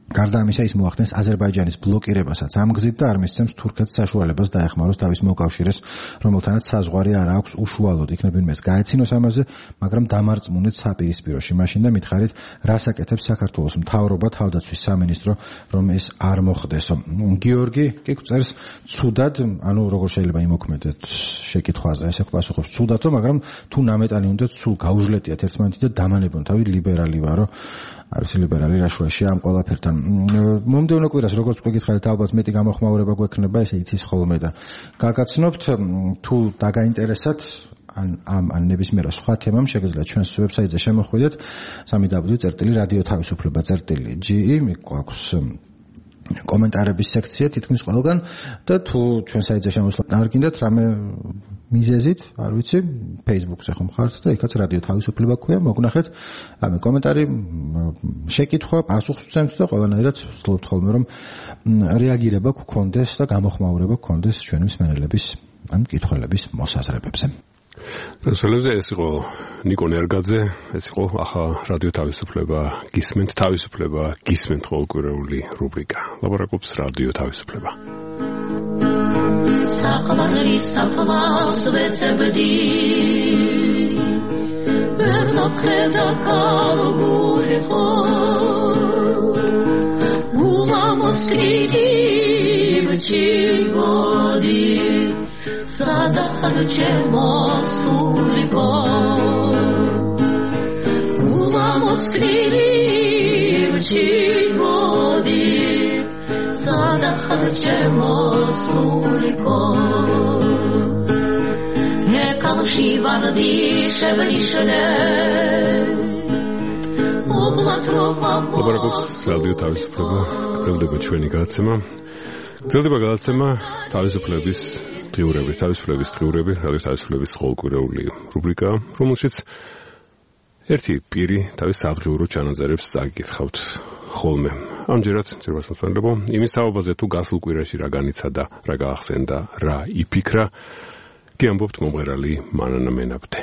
S15: გარდა ამისა ის მოახდენს აზერბაიჯანის ბლოკირებასაც ამ გზით და არ მისცემს თურქეთს საშუალებას დაეხმაროს თავის მოკავშირეს, რომელთანაც საზღვარი არ აქვს უშუალოდ. იქნებ ვინმეს გაეცინოს ამაზე, მაგრამ დამარწმუნეთ საპირისპიროში. მაშინ და მითხარით, რას აკეთებს საქართველოს მთავრობა, თავდაცვის სამინისტრო, რომ ეს არ მოხდესო. გიორგი კი წერს ცუდად, ანუ როგორ შეიძლება იმოქმედეთ შეკითხვაზე, ესე პასუხობს ცუდათო, მაგრამ თუ ნამეტანი უნდათ სულ გაუჟლეტიათ ერთმანეთი და დამანებონ თავი ლიბერალი ვარო. არის ლიბერალი რაშუაში ამ ყველაფერთან. მომდევნო კვირას როგორც გითხარით, ალბათ მეტი გამოხმაურება გვექნება, ესე იცის ხოლმე და გაგაცნობთ თუ დაგაინტერესათ ან ამ ან ნებისმიერ სხვა თემამ შეგიძლიათ ჩვენს ვებსაიტზე შემოხვიდეთ სამი დაბლიუ წერტილი რადიო თავისუფლება წერტილი ჯი ი გვაქვს კომენტარების სექცია თითქმის ყველგან და თუ ჩვენ საიტზე შემოსვლა არ გინდათ რამე მიზეზით, არ ვიცი, Facebook-ზე ხომ ხართ და იქაც რადიო თავისუფლება ქვია, მოგნახეთ, რამე კომენტარი, შეკითხვა, პასუხს ვცემთ და ყველანაირად ვცდილობთ ხოლმე რომ რეაგირება გქონდეს და გამოხმაურება გქონდეს ჩვენი მსმენელების ან მკითხველების მოსაზრებებზე.
S2: დასავლებზე ეს იყო ნიკო ნერგაძე, ეს იყო ახლა რადიო თავისუფლება, გისმენთ თავისუფლება, გისმენთ ყოველკვირეული რუბრიკა. ლაპარაკობს რადიო თავისუფლება.
S16: საყვარელი საყვარს ვეცებდი ვერ მოხედა კარგული ხო ულამოსკრიდი ვჩივოდი სადახარ ჩემოსულიკო ულამოსკრიდი ვჩივოდი სადახარ ჩემოსულიკო ეკალში ვარდი შევლიშნე
S2: ლაპარაკობს რადიო თავისუფლება, გრძელდება ჩვენი გადაცემა. გრძელდება გადაცემა თავისუფლების დღიურები, თავისუფლების დღიურები, რადიო თავისუფლების ყოველკვირეული რუბრიკა, რომელშიც ერთი პირი თავის სადღიურო ჩანაწერებს წაგიკითხავთ ხოლმე. ამჯერად ძირფას მოსწავლეებო, იმის თაობაზე თუ გასულ კვირაში რა განიცა და რა გაახსენდა, რა იფიქრა, გიამბობთ მომღერალი მანანა მენაბდე.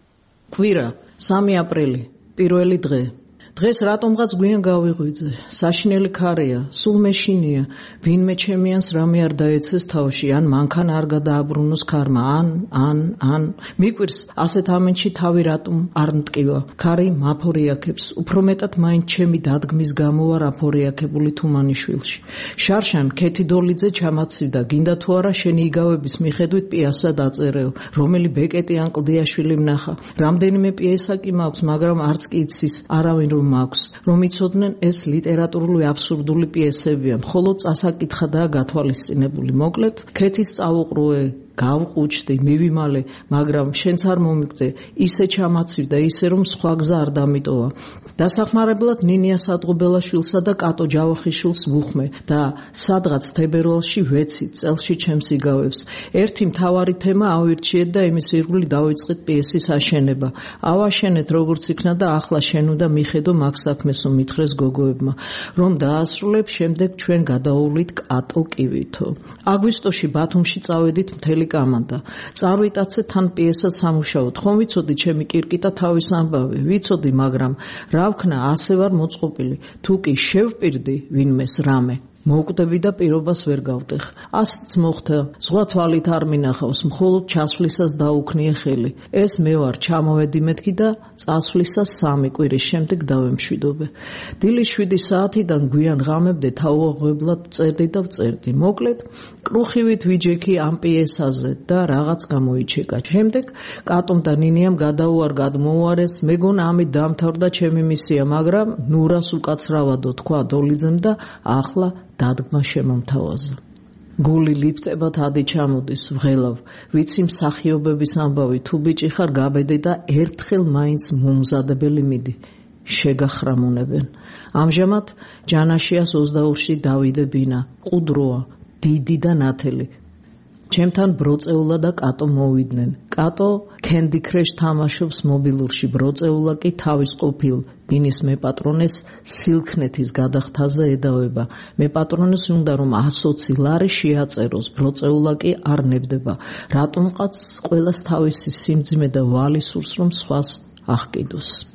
S4: კვირა, სამი აპრილი, პირველი დღე. დღეს რატომღაც გვიან გავიღვიძე, საშინელი ქარია, სულ მეშინია, ვინმე ჩემიანს რამე არ დაეცეს თავში, ან მანქანა არ გადააბრუნოს ქარმა, ან, ან, ან, მიკვირს, ასეთ ამენში თავი რატომ არ მტკივა, ქარი მაფორიაქებს, უფრო მეტად მაინც ჩემი დადგმის გამო არ აფორიაქებული თუმანიშვილში. შარშან ქეთი დოლიძე ჩამაცივდა, გინდა თუ არა შენი იგავების მიხედვით პიესა დაწერეო, რომელი ბეკეტი ან კლდიაშვილი ვნახა, რამდენიმე პიესა კი მაქვს, მაგრამ არც კი იცის არავინ რომ მაქვს, რომ იცოდნენ ეს ლიტერატურული აბსურდული პიესებია, მხოლოდ წასაკითხადაა გათვალისწინებული. მოკლედ, ქეთის წავუყრუე, გავყუჩდი, მივიმალე, მაგრამ შენც არ მომიგდე, ისე ჩამაცივდა, ისე რომ სხვა გზა არ დამიტოვა. დასახმარებლად ნინია სადღობელაშვილსა და კატო ჯავახიშვილს ვუხმე და სადღაც თებერვალში ვეცით წელში ჩემს იგავებს. ერთი მთავარი თემა ავირჩიეთ და იმის ირგვლივ დავიწყეთ პიესის აშენება. ავაშენეთ როგორც იქნა და ახლა შენ უნდა მიხედო მაგ საქმესო მითხრეს გოგოებმა, რომ დაასრულებ შემდეგ ჩვენ გადაუვლით კატო კივითო. აგვისტოში ბათუმში წავედით მთელი კამანდა. წარვიტაცე თან პიესას სამუშაოდ. ხომ ვიცოდი ჩემი კირკიტა თავის ამბავი, ვიცოდი, მაგრამ რა ვქნა, ასე ვარ მოწყობილი. თუ კი შევპირდი ვინმეს რამე, მოვკვდები და პირობას ვერ გავტეხ. ასიც მოხდა, სხვა თვალით არ მინახავს, მხოლოდ ჩასვლისას დაუქნიე ხელი. ეს მე ვარ, ჩამოვედი მეთქი და წასვლისას სამი კვირის შემდეგ დავემშვიდობე. დილის შვიდი საათიდან გვიან ღამებდე თავუაღებლად წერდი და ვწერდი. მოკლედ, კრუხივით ვიჯექი ამ პიესაზე და რაღაც გამოიჩეკა. შემდეგ კატომ და ნინიამ გადაუარ გადმოუარეს, მეგონა ამით დამთავრდა ჩემი მისია, მაგრამ ნურას უკაცრავადო თქვა დოლიძემ და ახლა დადგმა შემომთავაზა. გული ლიფტებად ადი ჩამოდის, ვღელავ, ვიცი მსახიობების ამბავი, თუ ბიჭი ხარ გაბედე და ერთხელ მაინც მომზადებელი მიდი. შეგახრამუნებენ. ამჟამად ჯანაშიას ოცდაორში დავიდე ბინა, ყუდროა, დიდი და ნათელი. ჩემთან ბროწეულა და კატო მოვიდნენ. კატო Candy Crush თამაშობს მობილურში, ბროწეულა კი თავის ყოფილ ბინის მეპატრონეს სილქნეთის გადახთაზე ედავება. მეპატრონეს უნდა რომ ასოცი ლარი შეაწეროს, ბროწეულა კი არ ნებდება. რატომღაც ყველას თავისი სიმძიმე და ვალი სურს რომ სხვას აღკიდოს.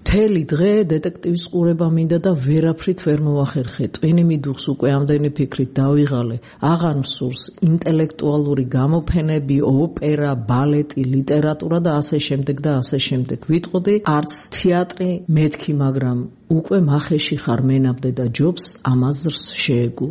S4: მთელი დღე დეტექტივის ყურება მინდა და ვერაფრით ვერ მოვახერხე. ტვინი მიდუხს უკვე ამდენი ფიქრით დავიღალე. აღარ მსურს ინტელექტუალური გამოფენები, ოპერა, ბალეტი, ლიტერატურა და ასე შემდეგ და ასე შემდეგ. ვიტყოდი არც თეატრი მეთქი, მაგრამ უკვე მახეში ხარ მენამდე და ჯობს ამაზრს შეეგო.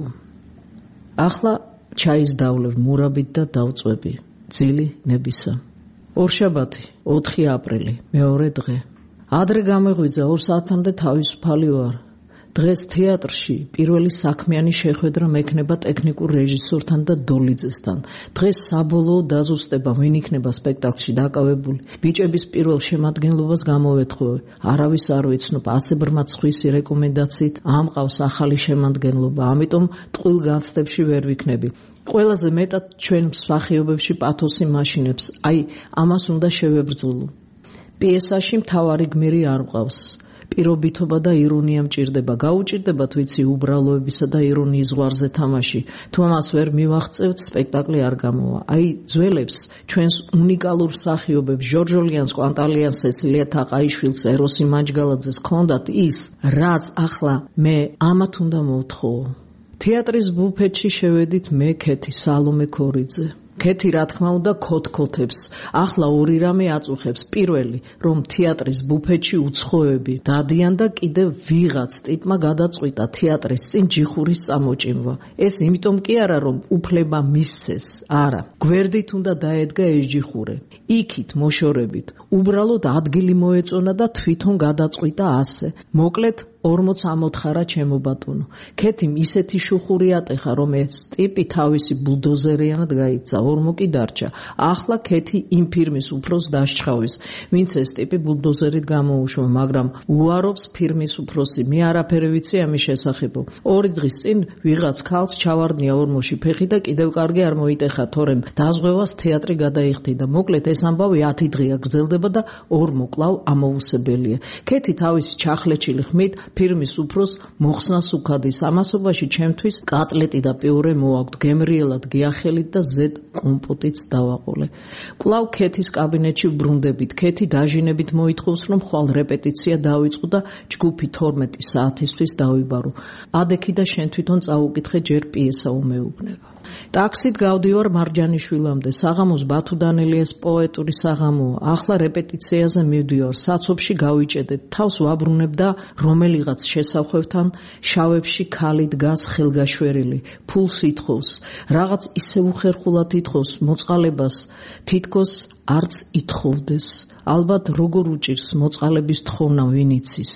S4: ახლა ჩაის დავლევ მურაბით და დავწვევი. ძილი ნებისა. ორშაბათი, ოთხი აპრილი, მეორე დღე. ადრე გამეღვიძა ორ საათამდე თავისუფალი ვარ. დღეს თეატრში პირველი საქმიანი შეხვედრა მექნება ტექნიკურ რეჟისორთან და დოლიძესთან. დღეს საბოლოო დაზუსტება, ვინ იქნება სპექტაკლში დაკავებული. ბიჭების პირველ შემადგენლობას გამოვეთხოვე. არავის არ ვიცნობ, ასე ბრმა ცხვისი რეკომენდაციით ამყავს ახალი შემადგენლობა, ამიტომ ტყუილ განცდებში ვერ ვიქნები. ყველაზე მეტად ჩვენ მსახიობებში პათოსი მაშინებს, აი ამას უნდა შევებრძოლო. პიესაში მთავარი გმირი არ მყავს. პირობითობა და ირონია მჭირდება. გაუჭირდებათ ვიცი უბრალოებისა და ირონიის ზღვარზე თამაში. თუ ამას ვერ მივაღწევთ, სპექტაკლი არ გამოვა. აი ძველებს, ჩვენს უნიკალურ მსახიობებს, ჟორჟოლიანს, კვანტალიანს, სესილია თაყაიშვილს, ეროსი მანჯგალაძეს ჰქონდათ ის, რაც ახლა მე ამათ უნდა მოვთხოვო. თეატრის ბუფეტში შევედით მე, ქეთი, სალომე ქორიძე. ქეთი რა თქმა უნდა ქოთქოთებს. ახლა ორი რამე აწუხებს. პირველი, რომ თეატრის ბუფეტში უცხოები დადიან და კიდევ ვიღაც ტიპმა გადაწყვიტა თეატრის წინ ჯიხურის წამოჭიმვა. ეს იმიტომ კი არა, რომ უფლება მისცეს, არა. გვერდით უნდა დაედგა ეს ჯიხურე. იქით მოშორებით. უბრალოდ ადგილი მოეწონა და თვითონ გადაწყვიტა ასე. მოკლედ ორმოც ამოთხარა ჩემო ბატონო. ქეთიმ ისეთი შუხური ატეხა, რომ ეს ტიპი თავისი ბულდოზერიანად გაიქცა, ორმო კი დარჩა. ახლა ქეთი იმ ფირმის უფროს დასჩხავის, ვინც ეს ტიპი ბულდოზერით გამოუშვა, მაგრამ უარობს ფირმის უფროსი. მე არაფერი ვიცი ამის შესახებ. ორი დღის წინ ვიღაც ქალს ჩავარდნია ორმოში ფეხი და კიდევ კარგი არ მოიტეხა, თორემ დაზღვევას თეატრი გადაიხდიდა. მოკლედ ეს ამბავი ათი დღეა გრძელდება და ორმო კვლავ ამოუსებელია. ქეთი თავისი ჩახლეჩილი ხმით ფირმის უფროს მოხსნას უქადის. ამასობაში ჩემთვის კატლეტი და პიურე მოაქვთ, გემრიელად გიახელით და ზედ კომპოტიც დავაყოლე. კვლავ ქეთის კაბინეტში ვბრუნდებით. ქეთი დაჟინებით მოითხოვს, რომ ხვალ რეპეტიცია დავიწყო და ჯგუფი თორმეტი საათისთვის დავიბარო. ადექი და შენ თვითონ წაუკითხე, ჯერ პიესა უმეუბნება. ტაქსით გავდივარ მარჯანიშვილამდე. საღამოს ბათუ დანელიას პოეტური საღამოა. ახლა რეპეტიციაზე მივდივარ. საცობში გავიჭედეთ. თავს ვაბრუნებ და რომელიღაც შესახვევთან შავებში ქალი დგას ხელგაშვერილი. ფულს ითხოვს. რაღაც ისე უხერხულად ითხოვს მოწყალებას, თითქოს არც ითხოვდეს. ალბათ როგორ უჭირს მოწყალების თხოვნა ვინ იცის.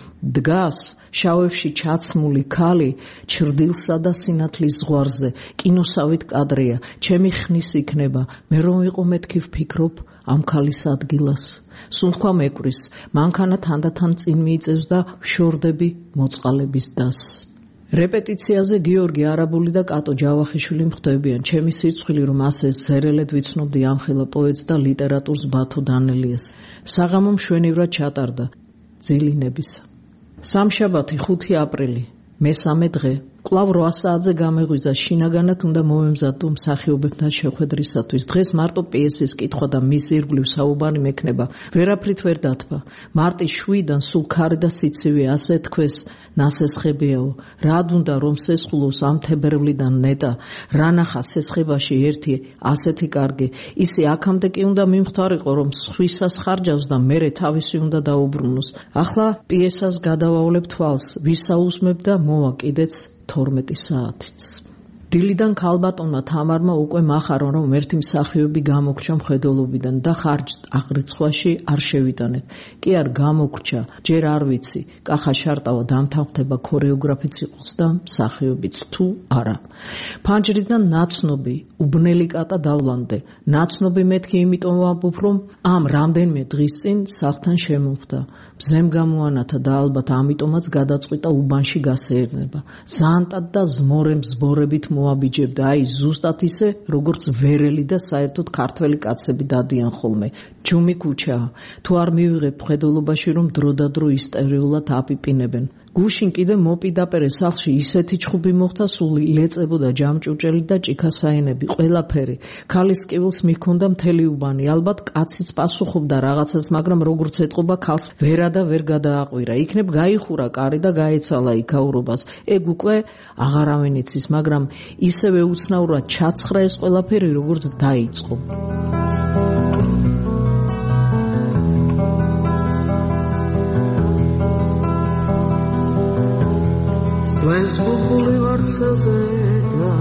S4: დგას შავებში ჩაცმული ქალი ჩრდილსა და სინათლის ზღვარზე. კინოსავით კადრია. ჩემი ხნის იქნება. მე რომ ვიყო მეთქი ვფიქრობ ამ ქალის ადგილას. სუნთქვა მეკვრის. მანქანა თანდათან წინ მიიწევს და ვშორდები მოწყალების დასს. რეპეტიციაზე გიორგი არაბული და კატო ჯავახიშვილი მხვდებიან. ჩემი სირცხვილი რომ ასე ზერელედ ვიცნობდი ამხელა პოეტს და ლიტერატურს ბათო დანელიას. საღამო მშვენივრად ჩატარდა. ძილი ნებისა. სამშაბათი, ხუთი აპრილი, მესამე დღე. კვლავ რვა საათზე გამეღვიძა. შინაგანად უნდა მოვემზადო მსახიობებთან შეხვედრისათვის. დღეს მარტო პიესის კითხვა და მის ირგვლივ საუბარი მექნება. ვერაფრით ვერ დათვა. მარტის შვიდან სულ ქარი და სიცივე, ასე თქვეს, ნასესხებიაო. რად უნდა რომ სესხულოს ამ თებერვლიდან ნეტა, რა ნახა სესხებაში ერთი ასეთი კარგი. ისე აქამდე კი უნდა მიმხდარიყო, რომ სხვისას ხარჯავს და მერე თავისი უნდა დაუბრუნოს. ახლა პიესას გადავავლებ თვალს, ვისაუზმებ და მოვა კიდეც თორმეტი საათიც. დილიდან ქალბატონმა თამარმა უკვე მახარო, რომ ერთი მსახიობი გამოგრჩა მხედველობიდან და ხარჯს აღრიცხვაში არ შევიტანეთ. კი არ გამოგრჩა, ჯერ არ ვიცი, კახა შარტავა დამთანხმდება ქორეოგრაფიც იყოს და მსახიობიც თუ არა. ფანჯრიდან ნაცნობი, უბნელი კატა დავლამდე. ნაცნობი მეთქი იმიტომ ვამბობ, რომ ამ რამდენიმე დღის წინ სახლთან შემოვხდა. მზემ გამოანათა და ალბათ ამიტომაც გადაწყვიტა უბანში გასეერნება. ზანტად და ზმორემ ზბორებით მოაბიჯებდა, აი ზუსტად ისე, როგორც ვერელი და საერთოდ ქართველი კაცები დადიან ხოლმე. ჯუმი ქუჩაა. თუ არ მივიღებ მხედველობაში, რომ დროდადრო ისტერიულად აპიპინებენ. გუშინ კიდე მოპიდაპირე სახლში ისეთი ჩხუბი მოხდა, სული ილეწებოდა ჯამჭუჭელი და ჭიქასაენები, ყველაფერი. ქალის კივილს მიჰქონდა მთელი უბანი. ალბათ კაციც პასუხობდა რაღაცას, მაგრამ როგორც ეტყობა, ქალს ვერა და ვერ გადააყვირა. იქნებ გაიხურა კარი და გაეცალა იქაურობას. ეგ უკვე აღარავინ იცის, მაგრამ ისევე უცნაურად ჩაცხრა ეს ყველაფერი, როგორც დაიწყო.
S16: Wes bukhuli vartsaze da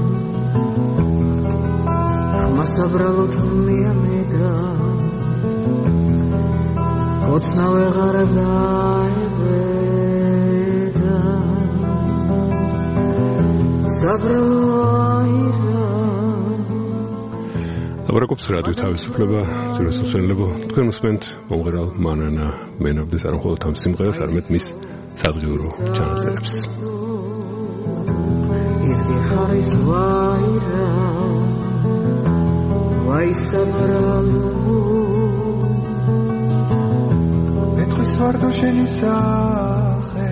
S16: Masabralo tmia meda Kotsna vegara gaibeda Sabralo
S2: Labraqops radio თავისუფლება, ძიროსასწავლებლო, თქვენ უსმენთ მომღერალ მანანა მენაბდეს არ მხოლოდ ამ სიმღერას, არამედ მის სადღიურო ჩანაწერებს.
S16: Haris vaira Vaisavralu Petris vardo shenisache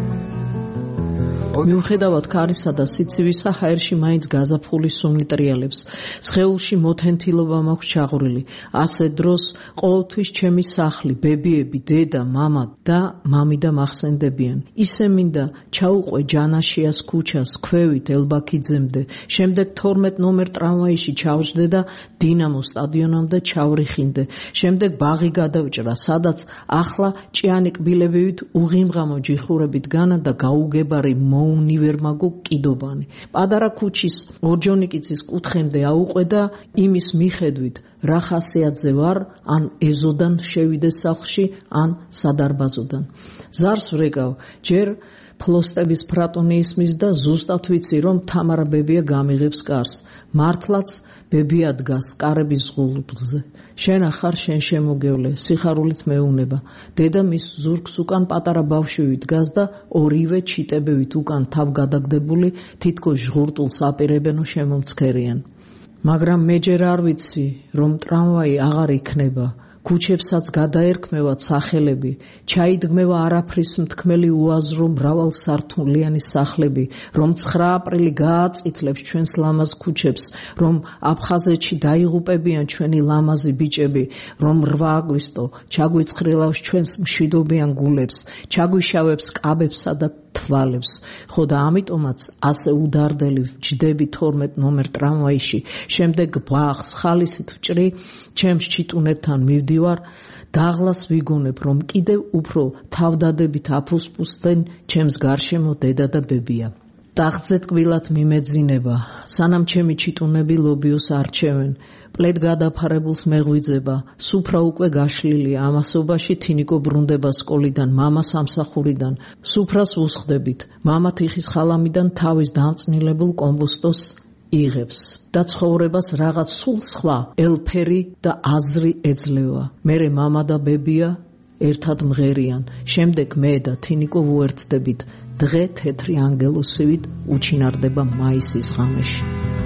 S4: მიუხედავად ქარისა და სიცივისა, ჰაერში მაინც გაზაფხული სუნი ტრიალებს. სხეულში მოთენთილობა მაქვს ჩაღვრილი. ასე დროს ყოველთვის ჩემი სახლი, ბებიები, დედა, მამა და მამიდა მახსენდებიან. ისე მინდა ჩაუყვე ჯანაშიას ქუჩას, ქვევით ელბაქიძემდე. შემდეგ თორმეტ ნომერ ტრამვაიში ჩავჯდე და დინამო სტადიონამდე ჩავრიხინდე. შემდეგ ბაღი გადავჭრა, სადაც ახლა ჭიანი კბილებივით უღიმღამო ჯიხურებით განა და გაუგებარი უნივერმაგო კიდობანი. პადარა ქუჩის ორჯონიკიცის კუთხემდე აუყვე და იმის მიხედვით რა ხასიათზე ვარ, ან ეზოდან შევიდე სახლში, ან სადარბაზოდან. ზარს ვრეკავ, ჯერ ფლოსტების ფრატონი ისმის და ზუსტად ვიცი, რომ თამარა ბებია გამიღებს კარს. მართლაც ბებია დგას კარების ზღულბზე. შენ ახარ შენ შემოგევლე, სიხარულით მეუნება. დედა მის ზურგს უკან პატარა ბავშვი დგას და ორივე ჩიტებივით უკან თავ გადაგდებული თითქოს ჟღურტულს აპირებენო შემომცქერიან. მაგრამ მე ჯერ არ ვიცი, რომ ტრამვაი აღარ იქნება. ქუჩებსაც გადაერქმევათ სახელები, ჩაიდგმევა არაფრის მთქმელი უაზრო მრავალსართულიანი სახლები, რომ ცხრა აპრილი გააწითლებს ჩვენს ლამაზ ქუჩებს, რომ აფხაზეთში დაიღუპებიან ჩვენი ლამაზი ბიჭები, რომ რვა აგვისტო ჩაგვიცხრილავს ჩვენს მშვიდობიან გულებს, ჩაგვიშავებს კაბებსა და თვალებს. ხო და ამიტომაც ასე უდარდელი ვჯდები თორმეტ ნომერ ტრამვაიში, შემდეგ ბაღს ხალისით ვჭრი, ჩემს ჩიტუნებთან მივდივარ, დაღლას ვიგონებ, რომ კიდევ უფრო თავდადებით აფუსფუსდნენ ჩემს გარშემო დედა და ბებია. ტახტზე ტკბილად მიმეძინება, სანამ ჩემი ჩიტუნები ლობიოს არჩევენ, პლედ გადაფარებულს მეღვიძება, სუფრა უკვე გაშლილია, ამასობაში თინიკო ბრუნდება სკოლიდან, მამა სამსახურიდან, სუფრას უსხდებით, მამა თიხის ხალამიდან თავის დამწნილებულ კომბოსტოს იღებს და ცხოვრებას რაღაც სულ სხვა ელფერი და აზრი ეძლევა. მერე მამა და ბებია ერთად მღერიან, შემდეგ მე და თინიკო ვუერთდებით, დღე თეთრი ანგელოსივით უჩინარდება მაისის ღამეში.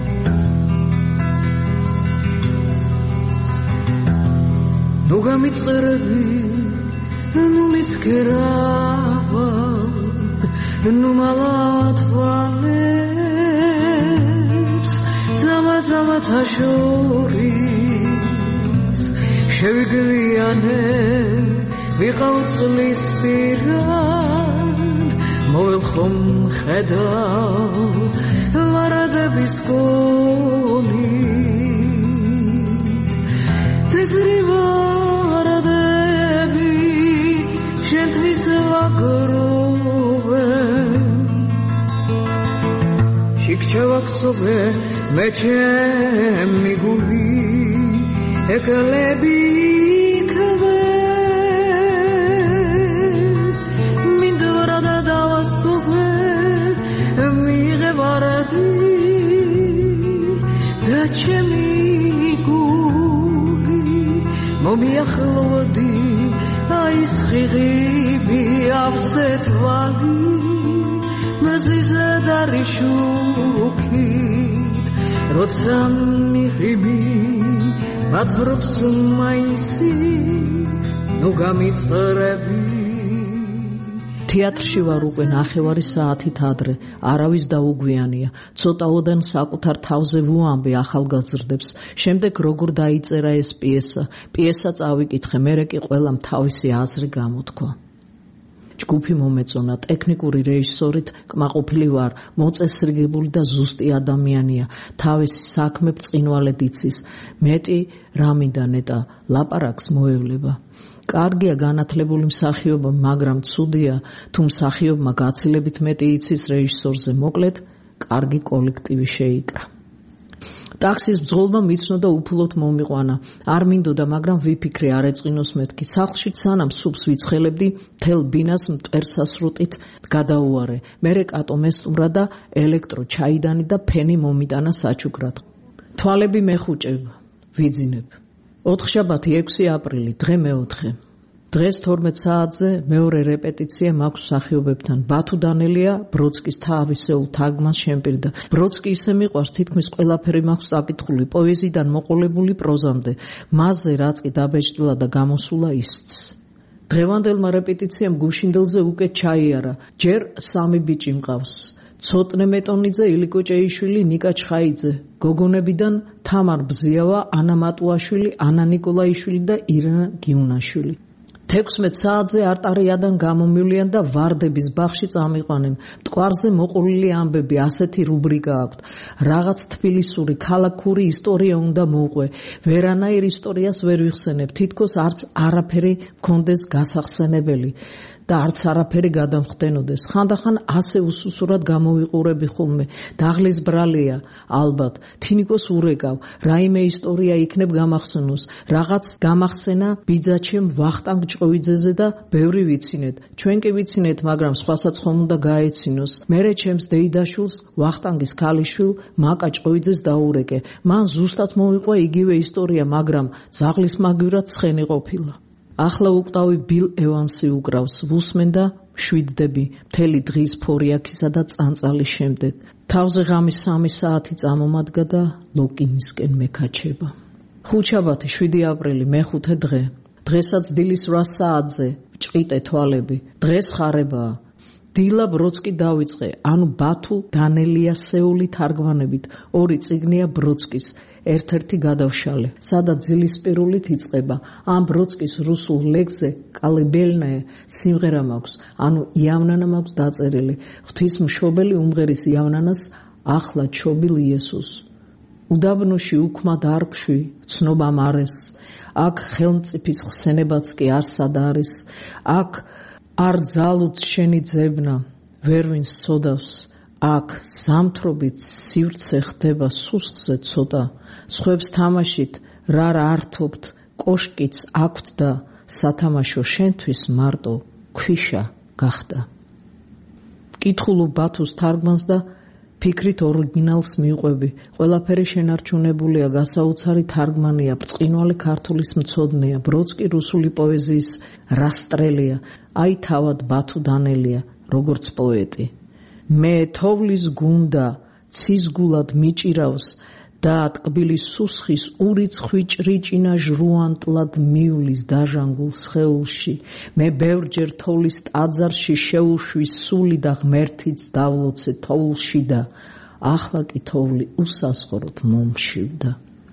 S16: ნუ გამიწყერები, ნუ მიცქერავა, ნუ მალათვალებს, ძამა-ძამა თაშორის, შევიგვიანე, ვიყავ წყლის პირად, მოველხომ ხედავ, ვარადების გონით, თეთრი ვარადები, შენთვის ვაგროვებ, შიქჩევაქსობე, მე ჩემი გული, ეკალები იქվე, მინდვრა და დავასწობე, მიიღე ვარადი, და ჩემი გული, მომიახლოვდი, აი სხიღიბი აბზე თვალი, მზიზე დარიშუქით, როცა მიღიბი, მაცრობს მაისი, ნუ გამიწყრები,
S4: თეატრში ვარ უკვე ნახევარი საათით ადრე, არავის დაუგვიანია. ცოტაოდან საკუთარ თავზე ვუამბე ახალგაზრდებს. შემდეგ როგორ დაიწერა ეს პიესა? პიესა წავიკითხე, მერე კი ყველამ თავისი აზრი გამოთქვა. ჯგუფი მომეწონა, ტექნიკური რეჟისორით კმაყოფილი ვარ, მოწესრიგებული და ზუსტი ადამიანია, თავისი საქმე ბრწყინვალედ იცის, მეტი რამიდან ნეტა ლაპარაკს მოევლება. კარგია განათლებული მსახიობა, მაგრამ ცუდია, თუ მსახიობმა გაცილებით მეტი იცის რეჟისორზე, მოკლედ, კარგი კოლექტივი შეიკრა. ტაქსის ბრძოლმა მიცნო და უფლოდ მომიყვანა. არ მინდოდა, მაგრამ ვიფიქრე არ ეწყინოს მეთქი. სახლში სანამ სუპს ვიცხელებდი, მთელ ბინას მტვერსასრუტით გადაუარე. მერე კატო მესტუმრა და ელექტრო ჩაიდანი და ფენი მომიტანა საჩუქრად. თვალები მეხუჭებ, ვიძინებ. ოთხშაბათი ექვსი აპრილი, დღე მეოთხე. დღეს თორმეტ საათზე მეორე რეპეტიცია მაქვს მსახიობებთან. ბათუ დანელია ბროდსკის თავისეულ თარგმანს შემპირდა. ბროდსკი ისე მიყვარს, თითქმის ყველაფერი მაქვს წაკითხული, პოეზიიდან მოყოლებული პროზამდე. მასზე რაც კი დაბეჭდილა და გამოსულა ისიც. დღევანდელმა რეპეტიციამ გუშინდელზე უკეთ ჩაიარა. ჯერ სამი ბიჭი მყავს. ცოტნე მეტონიძე, ილიკო ჭეიშვილი, ნიკა ჩხაიძე. გოგონებიდან თამარ ბზიავა, ანა მატუაშვილი, ანა ნიკოლაიშვილი და ირანა გიუნაშვილი. თექვსმეტ საათზე არტარიადან გამომივლიან და ვარდების ბაღში წამიყვანენ. მტკვარზე მოყოლილი ამბები, ასეთი რუბრიკა აქვთ. რაღაც თბილისური ქალაქური ისტორია უნდა მოყვე. ვერანაირ ისტორიას ვერ ვიხსენებ, თითქოს არც არაფერი მქონდეს გასახსენებელი და არც არაფერი გადამხდენოდეს. ხანდახან ასე უსუსურად გამოვიყურები ხოლმე. დაღლის ბრალია, ალბათ, თინიკოს ურეკავ, რაიმე ისტორია იქნებ გამახსენოს. რაღაც გამახსენა ბიძაჩემ ვახტანგ ჭყოვიძეზე და ბევრი ვიცინეთ. ჩვენ კი ვიცინეთ, მაგრამ სხვასაც ხომ უნდა გაეცინოს. მერე ჩემს დეიდაშვილს, ვახტანგის ქალიშვილ მაკა ჭყოვიძეს დაურეკე. მან ზუსტად მოვიყვა იგივე ისტორია, მაგრამ ძაღლის მაგივრად ცხენი ყოფილა. ახლა უკტავი ბილ ევანსი უკრავს, ვუსმენ და შვიდდები მთელი დღის ფორიაქისა და წანწალის შემდეგ. თავზე ღამის სამი საათი წამომადგა და ლოკინისკენ მეკაჩება. ხუთშაბათი შვიდი აპრილი მეხუთე დღე. დღესაც დილის რვა საათზე ჭყიტე თვალები. დღეს ხარებაა. დილა ბროდსკი დავიწყე, ანუ ბათუ დანელიასეული თარგმანებით. ორი წიგნია ბროდსკის. ერთ-ერთი გადავშალე, სადაც ძილისპირულით იწყება. ამ ბროდსკის რუსულ ლექსზე კალიბელნე სიმღერა მაქვს, ანუ იავნანა მაქვს დაწერილი. ღვთისმშობელი უმღერის იავნანას ახლა ჩობილ იესოს. უდაბნოში უქმა დარგში, ცნობა მარეს. აქ ხელმწიფის ხსენებაც კი არსად არის. აქ არ ძალუც შენი ძებნა, ვერ ვინს ცოდავს. აქ ზამთრობით სივრცე ხდება სუსხზე ცოტა. სხვებს თამაშით რა რა ართობთ, კოშკიც აქვთ და სათამაშო შენთვის მარტო ქვიშა გახდა. კითხულობ ბათუს თარგმანს და ფიქრით ორიგინალს მიყვები. ყველაფერი შენარჩუნებულია, გასაოცარი თარგმანია, ბრწყინვალე ქართულის მცოდნეა, ბროდსკი რუსული პოეზიის რასტრელია, აი თავად ბათუ დანელია, როგორც პოეტი. მე თოვლის გუნდა ცისგულად მიჭირავს და ტკბილი სუსხის ურიცხვი ჭრიჭინა ჟრუანტლად მიulis დაჟანგულ სხეულში. მე ბევრჯერ თოვლის ტაძარში შეუშვი სული და ღმერთიც დავლოცე თოვლში და ახლა კი თოვლი უსასხოროდ მომშივდა.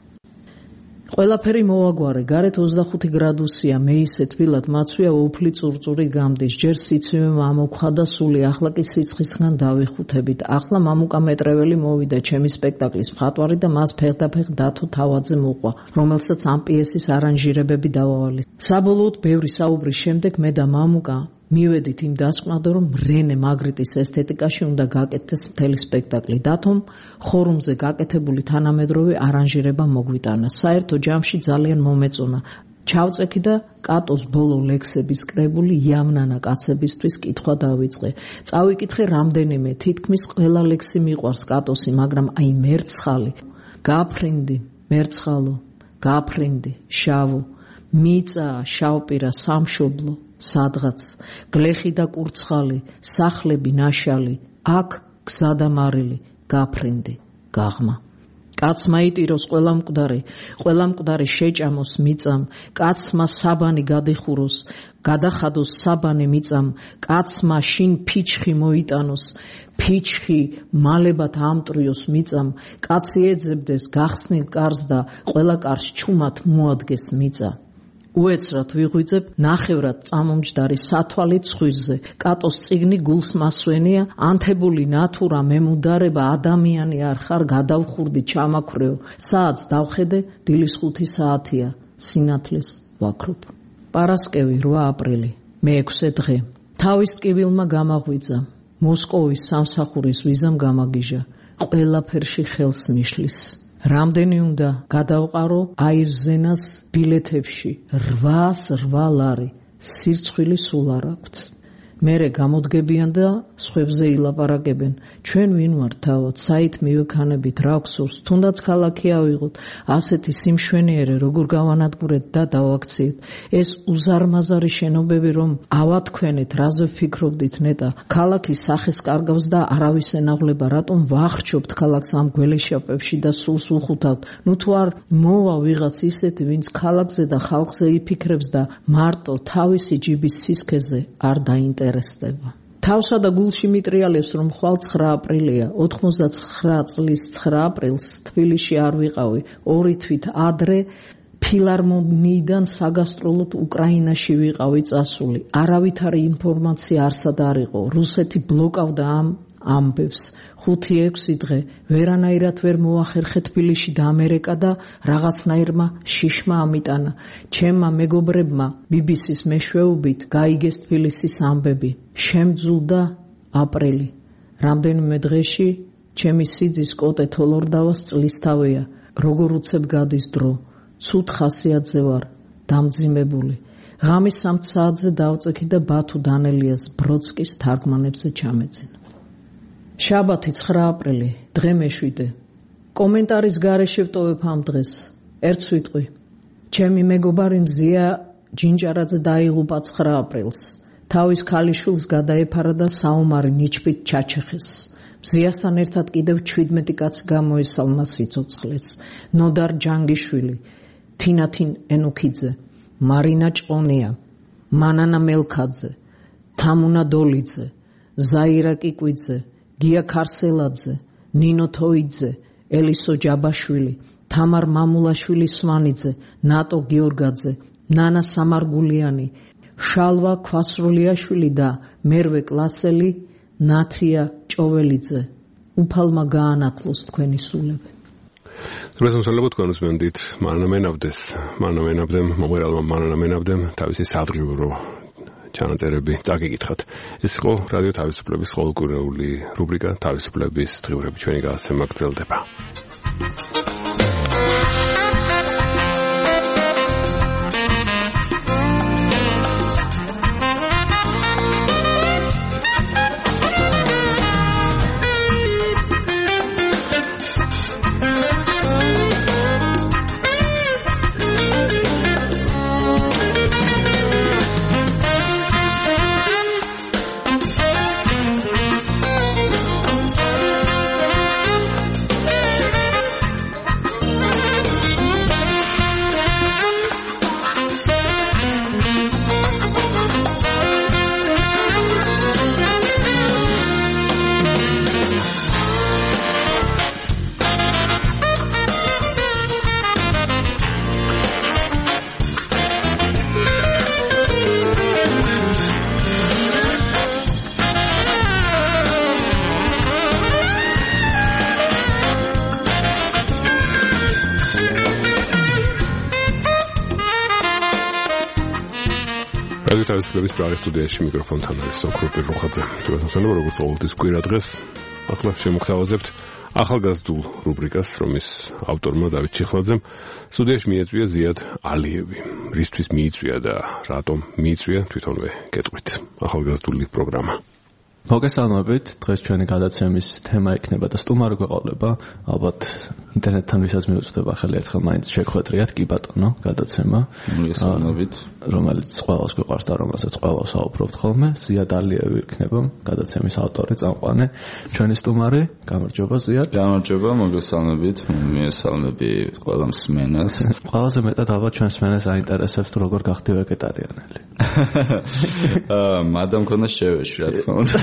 S4: ყველაფერი მოვაგვარე, გარეთ ოცდახუთი გრადუსია, მე ისე თბილად მაცვია უფლი წურწური გამდის, ჯერ სიცივე მამოქვა და სული, ახლა კი სიცხისგან დავიხუთებით. ახლა მამუკა მეტრეველი მოვიდა ჩემი სპექტაკლის მხატვარი და მას ფეხდაფეხ დათო თავაძე მოყვა, რომელსაც ამ პიესის არანჟირებები დავავალეს. საბოლოოდ ბევრი საუბრის შემდეგ მე და მამუკა მივედით იმ დასკვნად, რომ რენე მაგრიტის ესთეტიკაში უნდა გაკეთდეს მთელი სპექტაკლი. დათომ ხორუმზე გაკეთებული თანამედროვე არანჟირება მოგვიტანა. საერთო ჯამში ძალიან მომეწონა. ჩავწექი და კატოს ბოლო ლექსების კრებული იავნანა კაცებისთვის კითხვა დავიწყე. წავიკითხე რამდენიმე, თითქმის ყველა ლექსი მიყვარს კატოსი, მაგრამ აი მერცხალი, გაფრინდი, მერცხალო, გაფრინდი, შავო, მიწა, შავპირა, სამშობლო, სადღაც, გლეხი და კურცხალი, სახლები ნაშალი, აქ გზადამარილი, გაფრინდი, გაღმა. კაცმა იტიროს ყველა მკვდარი, ყველა მკვდარი შეჭამოს მიწამ, კაცმა საბანი გადიხუროს, გადახადოს საბანი მიწამ, კაცმა შინ ფიჩხი მოიტანოს, ფიჩხი მალებად ამტრიოს მიწამ, კაცი ეძებდეს გახსნილ კარს და ყველა კარს ჩუმად მოადგეს მიწა. უეცრად ვიღვიძებ ნახევრად წამომჯდარი სათვალით ცხვირზე, კატოს წიგნი გულს მასვენია, ანთებული ნათურა მემუდარება ადამიანი არ ხარ გადავხურდი ჩამაქრეო, საათს დავხედე დილის ხუთი საათია, სინათლის ვაქრობ. პარასკევი რვა აპრილი, მეექვსე დღე. თავის ტკივილმა გამაღვიძა, მოსკოვის სამსახურის ვიზამ გამაგიჟა, ყველაფერში ხელს მიშლის. რამდენი უნდა გადავყარო აირზენას ბილეთებში რვას რვა ლარი, სირცხვილი სულ არ აქვთ. მერე გამოდგებიან და სხვებზე ილაპარაკებენ. ჩვენ ვინ ვართ თავად, საით მივექანებით, რა გვსურს, თუნდაც ქალაქი ავიღოთ, ასეთი სიმშვენიერე როგორ გავანადგურეთ და დავაქციეთ. ეს უზარმაზარი შენობები რომ ავათქვენეთ, რაზე ვფიქრობდით ნეტა, ქალაქის სახეს კარგავს და არავის ენაღლება, რატომ ვახრჩობთ ქალაქს ამ გველეშაპებში და სულს უხუთავთ. ნუ თუ არ მოვა ვიღაც ისეთი, ვინც ქალაქზე და ხალხზე იფიქრებს და მარტო თავისი ჯიბის სისქეზე არ დაინტერესდება. თავსა და გულში მიტრიალებს რომ ხვალ ცხრა აპრილია, ოთხმოცდაცხრა წლის ცხრა აპრილს თბილისში არ ვიყავი, ორი თვით ადრე ფილარმონიიდან საგასტროლოდ უკრაინაში ვიყავი წასული. არავითარი ინფორმაცია არსად არ იყო, რუსეთი ბლოკავდა ამ ამბებს. ხუთი ექვსი დღე ვერანაირად ვერ მოახერხე თბილისში დამერეკა და რაღაცნაირმა შიშმა ამიტანა. ჩემმა მეგობრებმა ბი ბი სის მეშვეობით გაიგეს თბილისის ამბები. შემძულდა აპრილი. რამდენიმე დღეში ჩემი სიძის კოტე თოლორდავას წლისთავია. როგორ უცებ გადის დრო. ცუდ ხასიათზე ვარ, დამძიმებული. ღამის სამ საათზე დავწექი და ბათუ დანელიას ბროდსკის თარგმანებზე ჩამეძინა. შაბათი ცხრა აპრილი, დღე მეშვიდე. კომენტარის გარეშე ვტოვებ ამ დღეს. ერთს ვიტყვი. ჩემი მეგობარი მზია ჯინჯარაძე დაიღუპა ცხრა აპრილს. თავის ქალიშვილს გადაეფარა და საომარი ნიჩბით ჩაჩეხეს. მზიასთან ერთად კიდევ ჩვიდმეტი კაცი გამოესალმა სიცოცხლეს. ნოდარ ჯანგიშვილი, თინათინ ენუქიძე, მარინა ჭყონია, მანანა მელქაძე, თამუნა დოლიძე, ზაირა კიკვიძე, გია ქარსელაძე, ნინო თოიძე, ელისო ჯაბაშვილი, თამარ მამულაშვილი სვანიძე, ნატო გიორგაძე, ნანა სამარგულიანი, შალვა ქვასრულიაშვილი და მერვე კლასელი, ნათია ჭოველიძე. უფალმა გაანათლოს თქვენი სულები.
S2: Რესურსებად თქვენ უსმენდით მანანა მენაბდეს, მანანა მენაბდემ, მომღერალმა მანანა მენაბდემ თავისი სადღიურო ჩანაწერები წაგიკითხათ. ეს იყო რადიო თავისუფლების ყოველკვირეული რუბრიკა თავისუფლების დღიურები, ჩვენი გადაცემა გრძელდება. თავისუფლების პრაღის სტუდიაში მიკროფონთან არის სოკროპი რუხაძე. თვითონსანება როგორც ყოველთვის კვირა დღეს ახლა შემოგთავაზებთ ახალგაზრდულ რუბრიკას, რომლის ავტორმა დავით ჩიხლაძემ სტუდიაში მიეწვია ზიად ალიევი. რისთვის მიიწვია და რატომ მიიწვია თვითონვე გეტყვით. ახალგაზრდული პროგრამა.
S17: მოგესალმებით, დღეს ჩვენი გადაცემის თემა იქნება და სტუმარი გვეყოლება, ალბათ ინტერნეტთან ვისაც მიუწვდება ახალი ერთხელ მაინც შეხვედრიათ, კი ბატონო, გადაცემა.
S18: მოგესალმებით,
S17: რომელიც ყველას გვიყვარს და რომელსაც ყველას საუბრობთ ხოლმე. ზიად ალიევი იქნება გადაცემის ავტორი, წამყვანი. ჩვენი სტუმარი, გამარჯობა ზიად.
S18: გამარჯობა, მოგესალმებით, მიესალმები ყველა მსმენელს.
S17: ყველაზე მეტად ალბათ ჩვენს მსმენელს აინტერესებს თუ როგორ გახდი ვეგეტარიანელი.
S18: აა, მადამ მქონდა შევეში, რა თქმა უნდა.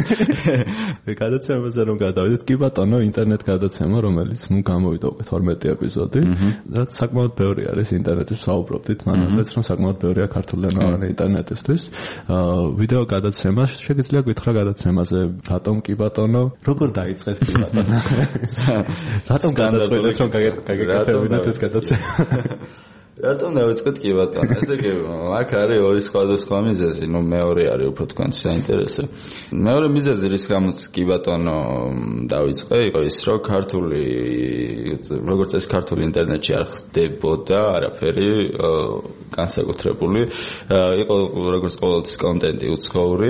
S17: გადაცემაზე რომ გადავიდეთ, კი ბატონო, ინტერნეტ გადაცემა, რომელიც ნუ გამოვიდა უკვე თორმეტი ეპიზოდი, რაც საკმაოდ ბევრი არის ინტერნეტის საუბრობდით, მანამდეც რომ საკმაოდ ბევრია ქართულენოვანი ინტერნეტისთვის. ვიდეო გადაცემა, შეგიძლია გითხრა გადაცემაზე, რატომ კი ბატონო, როგორ დაიწყეთ კი ბატონო? რატომ გადაწყვეტეთ რომ გაგეკეთებინათ ეს გადაცემა?
S18: რატომ დავიწყეთ კი ბატონო? ესე იგი, აქ არის ორი სხვადასხვა მიზეზი, ну მეორე არის უფრო თქვენ საინტერესო. მეორე მიზეზი რის გამოც კი ბატონო დავიწყე, იყო ის, რომ ქართული როგორც ეს ქართული ინტერნეტში არ ხდებოდა არაფერი განსაკუთრებული. იყო როგორც ყოველთვის კონტენტი უცხოური,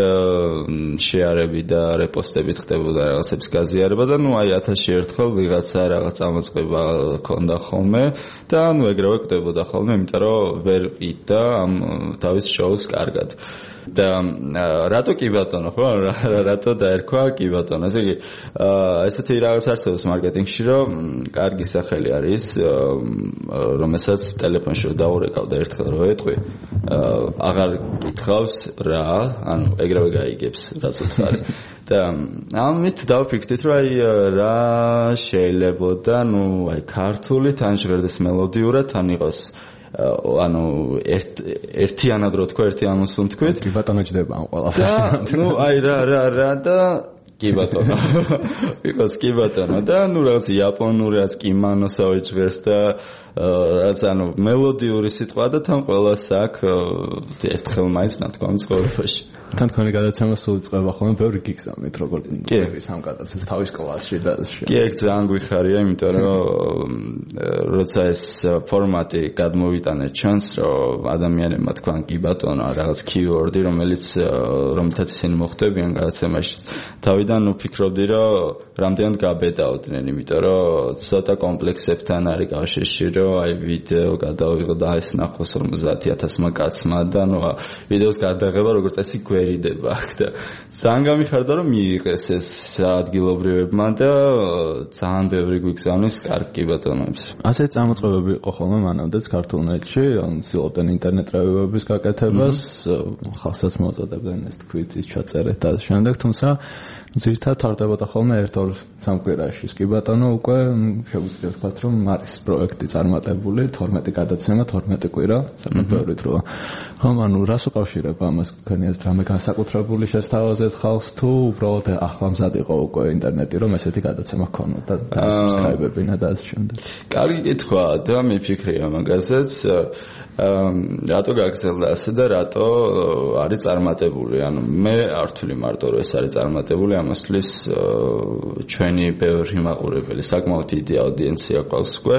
S18: შეარები და რეპოსტებით ხდებოდა რაღაცების გაზიარება და ну აი ათასში ერთხელ ვიღაცა რაღაც წამოწყება ქონდა ხოლმე და ну ეგრევე ხდებოდა ხოლმე, იმიტომ რომ ვერ ყიდა ამ თავის შოუს კარგად. და რატო კი ბატონო, ხო? რატო დაერქვა კი ბატონო? ესე იგი, ესეთი რაღაც არსებობს მარკეტინგში, რომ კარგი სახელი არის, რომელსაც ტელეფონში რომ დაურეკავ და ერთხელ რო ეტყვი, აღარ გითხავს რა, ანუ ეგრევე გაიგებს, რაც უთხარი. და ამით დავფიქრდით, რომ აი რა შეიძლებოდა, ну, აი ქართული თან ჟღერდეს მელოდიურად, თან იყოს ანუ ერთიანად რო თქვა, ერთიან მოსულ თქვით.
S17: კი ბატონო ჯდება ამ ყველაფერში.
S18: ну, აი რა რა რა და კი ბატონო. იყოს კი ბატონო და ну რაღაც იაპონური რაც კიმანოსავე ჟღერს და რაც ანუ მელოდიური სიტყვა და თან ყველას აქვს ერთხელ მაინც ნათქვამი ცხოვრებაში.
S17: თან თქვენი გადაცემა სულ იწყება ხოლმე ბევრი გიგზავნით, როგორ გიგების ამ გადაცემას თავის კლასში და
S18: კი, ეგ ძალიან გვიხარია, იმიტომ რომ როცა ეს ფორმატი გადმოვიტანეთ ჩანს, რომ ადამიანებმა თქვან კი ბატონო რაღაც keyword-ი, რომელიც რომელთაც ისინი მოხვდებიან გადაცემაში, თავიდან ვფიქრობდი, რომ რამდენად გაბედაოდნენ, იმიტომ რომ ცოტა კომპლექსებთან არის კავშირში, რომ აი ვიდეო გადავიღო და ეს ნახოს ორმოცდაათი ათასმა კაცმა და ნუ ვიდეოს გადაღება როგორც წესი გვერიდება აქ და ძალიან გამიხარდა რომ მიიღეს ეს ადგილობრივებმა და ძალიან ბევრი გვიგზავნის კარგი ბატონებს.
S17: ასე წამოწყებები იყო ხოლმე მანამდეც ქართულ ნეტში, ან ცდილობდნენ ინტერნეტ რევიუების გაკეთებას, ხალხსაც მოწოდებდნენ ეს თქვით ის ჩაწერეთ და შემდეგ, თუმცა ძირითადად თარდებოდა ხოლმე ერთ-ორ სამკვირაში. კი ბატონო, უკვე შეგვიძლია ვთქვათ, რომ არის პროექტი წარმატებული, თორმეტი გადაცემა, თორმეტი კვირა, საკუთარი დრო. ხომ, ანუ რას უკავშირება ამას თქვენი ეს რამე განსაკუთრებული შესთავაზეთ ხალხს თუ უბრალოდ ახლა მზად იყო უკვე ინტერნეტი, რომ ესეთი გადაცემა გქონოდა და subscribe-ებინა და ასე შემდეგ.
S18: კარგი კითხვა და მიფიქრია მაგაზეც. რატო გაგრძელდა ასე და რატო არის წარმატებული? ანუ მე არ ვთვლი მარტო რომ ეს არის წარმატებული, ამას თვლის ჩვენი ბევრი მაყურებელი, საკმაოდ დიდი აუდიენცია ყავს უკვე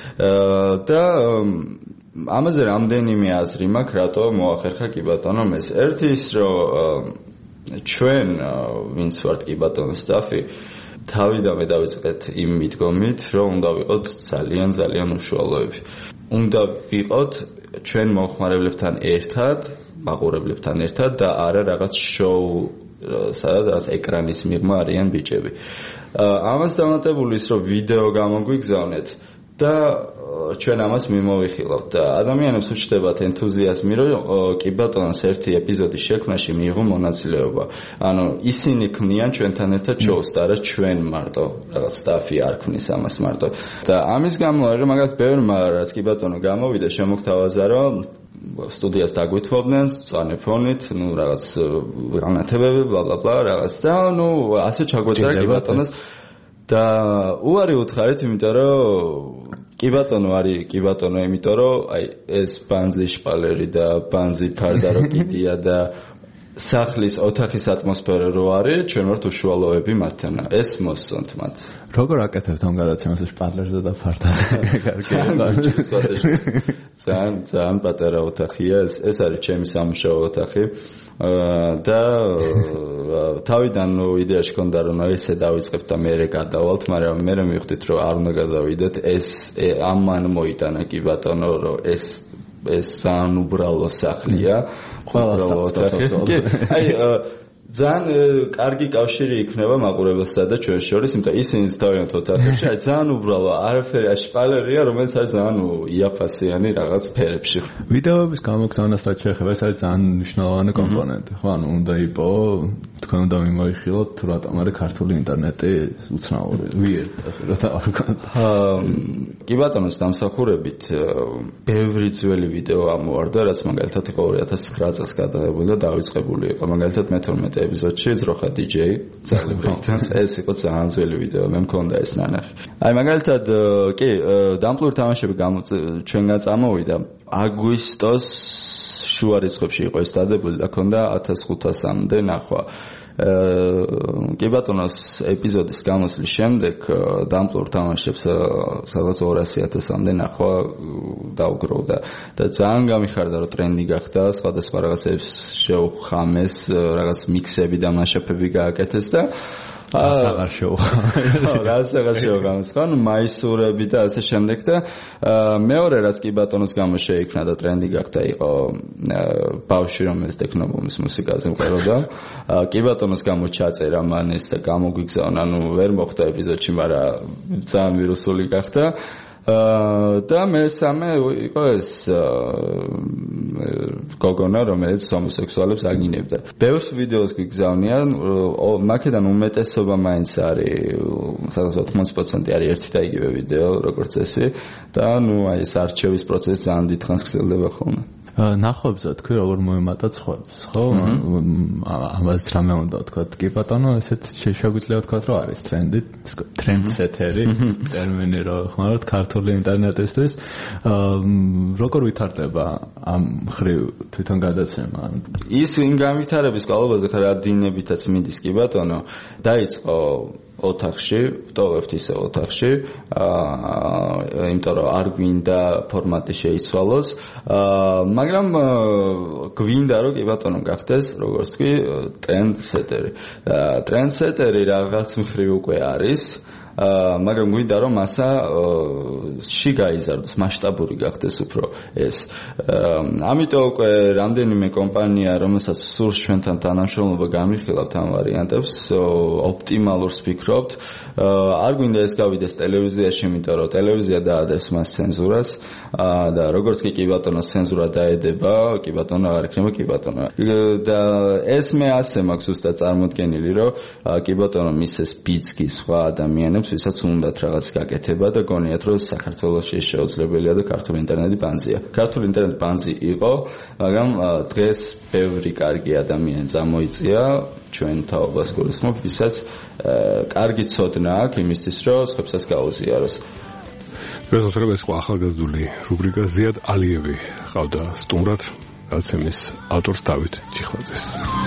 S18: და ამაზე რამდენიმე აზრი მაქვს, რატო მოახერხა კი ბატონო ეს. ერთი ის რომ ჩვენ ვინც ვართ კი ბატონო სტაფი თავიდანვე დავიწყეთ იმ მიდგომით, რომ უნდა ვიყოთ ძალიან ძალიან უშუალოები. უნდა ვიყოთ ჩვენ მომხმარებლებთან ერთად, მაყურებლებთან ერთად და არა რაღაც შოუ, სადაც ეკრანის მიღმა არიან ბიჭები. ამას დამატებული ის, რომ ვიდეო გამოგვიგზავნეთ და ჩვენ ამას მიმოვიხილავთ და ადამიანებს უჩნდებათ ენთუზიაზმი, რომ კი ბატონოს ერთი ეპიზოდის შექმნაში მიიღო მონაწილეობა. ანუ ისინი ქმნიან ჩვენთან ერთად შოუს და არა ჩვენ მარტო რაღაც სტაფი არ ქმნის ამას მარტო. და ამის გამო არის, რომ მაგათ ბევრმა რაც კი ბატონო გამოვიდა, შემოგთავაზა, რომ სტუდიას დაგვითმობდნენ, წვანე ფონით, ну რაღაც განათებები, bla bla bla რაღაც და ну ასე ჩაგვეწერა კი ბატონოს და უარი უთხარით, იმიტომ რომ კი ბატონო არის კი ბატონო, იმიტომ რომ აი ეს ბანზი შპალერი და ბანზი ფარდარო კიდია და სახლის ოთახის ატმოსფერო რო არის, ჩვენ ვართ უშუალოები მათთან. ეს მოსწონთ მათ.
S17: როგორ აკეთებთ ამ გადაცემას შპადლერზე და ფართაზე?
S18: ძალიან ძალიან პატარა ოთახია, ეს ეს არის ჩემი სამუშაო ოთახი. და თავიდან იდეაში ჰქონდა რომ ესე დავიწყებთ და მე გადავალთ, მაგრამ მე მივხვდით რომ არ უნდა გადავიდეთ, ეს ამან მოიტანა კი ბატონო რომ ეს ეს ძალიან უბრალო სახლია,
S17: ყველა ოთახი.
S18: აი ძალიან კარგი კავშირი იქნება მაყურებელსა და ჩვენ შორის, იმიტომ ისინი თავიანთ ოთახებში აი ძალიან უბრალო, არაფერი შპალერია, რომელიც არის ძალიან იაფასიანი რაღაც ფერებში.
S17: ვიდეოების გამოგზავნას რაც შეეხება, ეს არის ძალიან მნიშვნელოვანი კომპონენტი. ხო, ანუ უნდა იყო, თქვენ უნდა მიმოიხილოთ, თუ რატომ არის ქართული ინტერნეტი უცნაური. ვიერ, ასე რომ დავარქვა.
S18: კი ბატონოს დამსახურებით ბევრი ძველი ვიდეო ამოვარდა, რაც მაგალითად იყო ორი ათას ცხრა წელს გადაღებული და დავიწყებული იყო. მაგალითად მეთორმეტე ეპიზოდში ძროხა დიჯეი ძალებრითან ეს იყო ძალიან ძველი ვიდეო, მე მქონდა ეს ნანახი. აი მაგალითად კი დამპლური თამაშები ჩვენგან წამოვიდა აგვისტოს შუა რიცხვებში იყო ეს დადებული და ქონდა ათას ხუთასამდე ნახვა. კი ბატონოს ეპიზოდის გამოსვლის შემდეგ დამპლურ თამაშებს სადღაც ორასი ათასამდე ნახვა დაუგროვდა და ძალიან გამიხარდა რომ ტრენდი გახდა, სხვადასხვა რაღაცებს შეუხამეს, რაღაც მიქსები და მასშტაბები გააკეთეს და
S17: აღარ შეუხამეს.
S18: რაღაც აღარ შეუხამეს, ხო, მაისურები და ასე შემდეგ და მეორე რაც კი ბატონოს გამო შეიქმნა და ტრენდი გახდა იყო ბავშვი რომელიც ტექნობომის მუსიკაზე მღეროდა. კი ბატონოს გამო ჩაწერა მან ეს და გამოგვიგზავნა, ანუ ვერ მოხდა ეპიზოდში, მაგრამ ძალიან ვირუსული გახდა. და მესამე იყო ეს გოგონა, რომელიც ჰომოსექსუალებს აგინებდა. ბევრ ვიდეოს გიგზავნიან, მაქედან უმეტესობა მაინც არის, სადღაც ოთხმოცი პროცენტი არის ერთი და იგივე ვიდეო, როგორც ესე და ნუ აი ეს არჩევის პროცესი ძალიან დიდხანს გრძელდება ხოლმე.
S17: ნახობსა თქვი როგორ მოემატა ცხებს, ხო? ამას რამე უნდა თქვა, კი ბატონო, ესეთ შეგვიძლია თქვა, რომ არის ტრენდი, ტრენდსეტერი ტერმინი რო ხმარობთ ქართული ინტერნეტისთვის. როგორ ვითარდება ამ ხრივ თვითონ გადაცემა?
S18: ის იმ განვითარების კვალობაზე ხარ დინებითაც მიდის, კი ბატონო, დაიწყო ოთახში, ვტოვებთ ისე ოთახში, აა, იმიტომ რომ არ გვინდა ფორმატი შეიცვალოს, აა, მაგრამ გვინდა რომ კი ბატონო გახდეს, როგორც თქვი, ტრენდსეტერი. ტრენდსეტერი რაღაც მხრივ უკვე არის. აა მაგრამ გვინდა რომ მასა ში გაიზარდოს, მასშტაბური გახდეს უფრო ეს. ამიტომ უკვე რამდენიმე კომპანია, რომელსაც სურს ჩვენთან თანამშრომლობა, გამიხილავთ ამ ვარიანტებს, ოპტიმალურს ვფიქრობთ. არ გვინდა ეს გავიდეს ტელევიზიაში, იმიტომ რომ ტელევიზია დაადებს მას ცენზურას და როგორც კი კი ბატონოს ცენზურა დაედება, კი ბატონო აღარ იქნება კი ბატონო. და ეს მე ასე მაქვს უბრალოდ წარმოდგენილი, რომ კი ბატონო მისეს ბიძგი სხვა ადამიანებს ვისაც უნდათ რაღაც გაკეთება და გონიათ რომ საქართველოში შეუძლებელია და ქართული ინტერნეტი ბანზია. ქართული ინტერნეტი ბანზი იყო, მაგრამ დღეს ბევრი კარგი ადამიანი წამოიწია ჩვენ თაობას გულისხმობ, ვისაც კარგი ცოდნა აქვს იმისთვის, რომ სხვებსაც გაუზიაროს.
S2: დღესდღეობით ეს ახალგაზრდული რუბრიკა ზიად ალიევი ყავდა სტუმრად, გაცემის ავტორს დავით ჩიხლაძეს.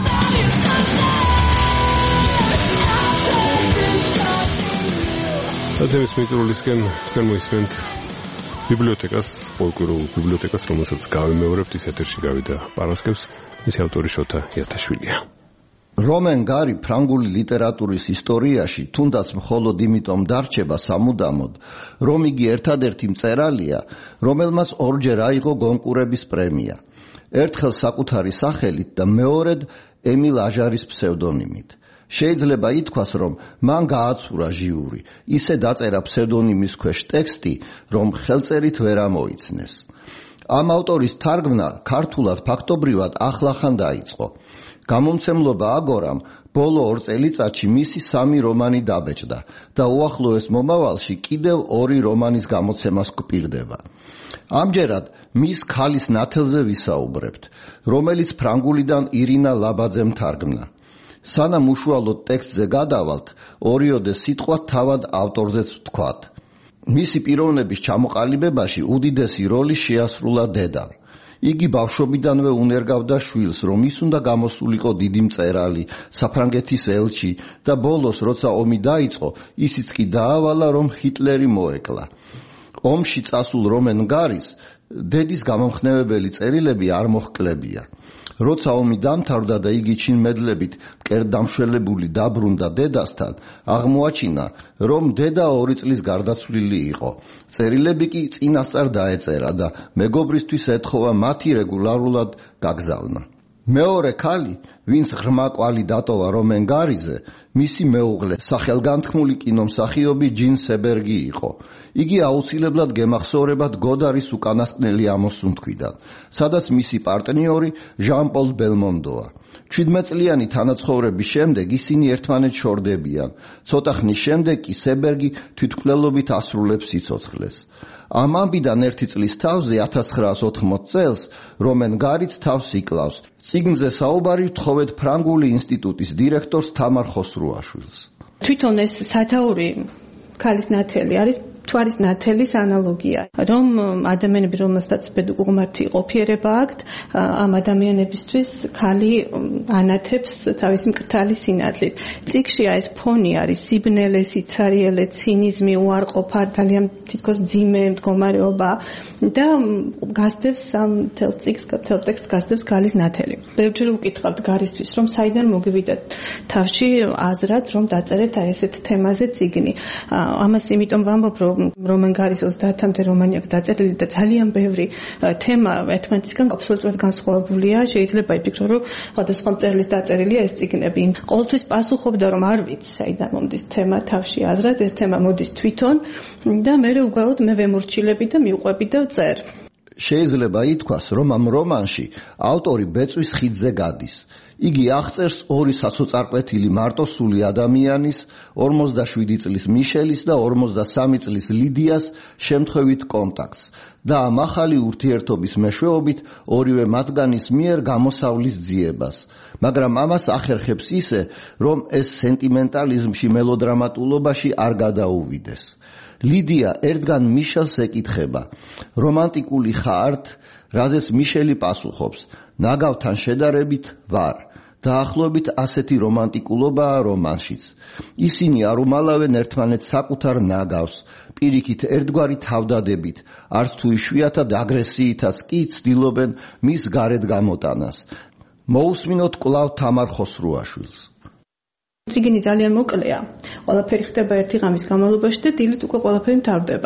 S2: გაცემის მიწურულისკენ თქვენ მოისმენთ ბიბლიოთეკას, პოლკურულ ბიბლიოთეკას, რომელსაც გავიმეორებთ, ის ეთერში გავიდა პარასკევს, მისი ავტორი შოთა იათაშვილია.
S19: რომენ გარი ფრანგული ლიტერატურის ისტორიაში თუნდაც მხოლოდ იმიტომ დარჩება სამუდამოდ, რომ იგი ერთადერთი მწერალია, რომელმაც ორჯერ აიღო გონკურების პრემია. ერთხელ საკუთარი სახელით და მეორედ ემილ აჟარის ფსევდონიმით. შეიძლება ითქვას, რომ მან გააცურა ჟიური, ისე დაწერა ფსევდონიმის ქვეშ ტექსტი, რომ ხელწერით ვერ ამოიცნეს. ამ ავტორის თარგმნა ქართულად ფაქტობრივად ახლახან დაიწყო. გამომცემლობა აგორამ ბოლო ორ წელიწადში მისი სამი რომანი დაბეჭდა და უახლოეს მომავალში კიდევ ორი რომანის გამოცემას გვპირდება. ამჯერად მის ქალის ნათელზე ვისაუბრებთ, რომელიც ფრანგულიდან ირინა ლაბაძემ თარგმნა. სანამ უშუალოდ ტექსტზე გადავალთ, ორიოდე სიტყვა თავად ავტორზეც ვთქვათ. მისი პიროვნების ჩამოყალიბებაში უდიდესი როლი შეასრულა დედამ. იგი ბავშვობიდანვე უნერგავდა შვილს, რომ ის უნდა გამოსულიყო დიდი მწერალი, საფრანგეთის ელჩი და ბოლოს, როცა ომი დაიწყო, ისიც კი დაავალა, რომ ჰიტლერი მოეკლა. ომში წასულ რომენ გარის დედის გამომხნევებელი წერილები არ მოჰკლებია. როცა ომი დამთავრდა და იგი ჩინმედლებით მკერდამშველებული დაბრუნდა დედასთან, აღმოაჩინა, რომ დედა ორი წლის გარდაცვლილი იყო. წერილები კი წინასწარ დაეწერა და მეგობრისთვის ეთხოვა მათი რეგულარულად გაგზავნა. მეორე ქალი, ვინც ღრმა კვალი დატოვა რომენ გარიზე, მისი მეუღლე, სახელგანთქმული კინომსახიობი ჯინ სებერგი იყო. იგი აუცილებლად გემახსოვრებათ გოდარის უკანასკნელი ამოსუნთქვიდან, სადაც მისი პარტნიორი ჟან-პოლ ბელმონდოა. შვიდმეტწლიანი თანაცხოვრების შემდეგ ისინი ერთმანეთს შორდებიან. ცოტა ხნის შემდეგ კი სებერგი თვითმკვლელობით ასრულებს სიცოცხლეს. ამ ამბიდან ერთი წლის თავზე ათას ცხრაას ოთხმოც წელს რომენ გარიც თავს იკლავს. წიგნზე საუბარი ვთხოვეთ ფრანგული ინსტიტუტის დირექტორს თამარ ხოსრუაშვილს.
S20: თვითონ ეს სათაური ქალის ნათელი არის თვარის ნათელის ანალოგია, რომ ადამიანები, რომელსაც ბედუყმართი ყოფიერება აქვთ, ამ ადამიანებისთვის ქალი ანათებს თავისი მკრთალი სინათლით. წიგნში ეს ფონი არის სიბნელე, სიცარიელე, ცინიზმი, უარყოფა, ძალიან თითქოს მძიმე მდგომარეობა და გასდევს ამ თელ წიგნს, თელ ტექსტს გასდევს ქალის ნათელი. ბევრჯერ ვკითხავთ გარისთვის, რომ საიდან მოგივიდათ თავში აზრად, რომ დაწერეთ აი ესეთ თემაზე წიგნი. ამას იმიტომ ვამბობ, რომ რომენ გარის ოცდაათამდე რომანი აქვს დაწერილი და ძალიან ბევრი თემა ერთმანეთისგან აბსოლუტურად განსხვავებულია. შეიძლება იფიქრო, რომ სხვადასხვა მწერლის დაწერილია ეს წიგნები. ყოველთვის პასუხობდა, რომ არ ვიცი, საიდან მომდის თემა თავში აზრად, ეს თემა მოდის თვითონ და მე უბრალოდ მე ვემორჩილები და მივყვები და ვწერ.
S19: შეიძლება ითქვას, რომ ამ რომანში ავტორი ბეწვის ხიდზე გადის. იგი აღწერს ორი საცოწარკვეთილი მარტოსული ადამიანის, ორმოცდაშვიდი წლის მიშელის და ორმოცდასამი წლის ლიდიას შემთხვევით კონტაქტს და ამ ახალი ურთიერთობის მეშვეობით ორივე მათგანის მიერ გამოსავლის ძიებას. მაგრამ ამას ახერხებს ისე, რომ ეს სენტიმენტალიზმში, მელოდრამატულობაში არ გადაუვიდეს. ლიდია ერთგან მიშელს ეკითხება, რომანტიკული ხართ, რაზეც მიშელი პასუხობს, ნაგავთან შედარებით ვარ. დაახლოებით ასეთი რომანტიკულობაა რომანშიც. ისინი არ უმალავენ ერთმანეთს საკუთარ ნაგავს, პირიქით ერთგვარი თავდადებით, არც თუ იშვიათად აგრესიითაც კი ცდილობენ მის გარეთ გამოტანას. მოусმინოთ კვლავ თამარ ხოსრუაშვილს.
S20: წიგნი ძალიან მოკლეა. ყველაფერი ხდება ერთი ღამის განმავლობაში და დილით უკვე ყველაფერი მთავრდება.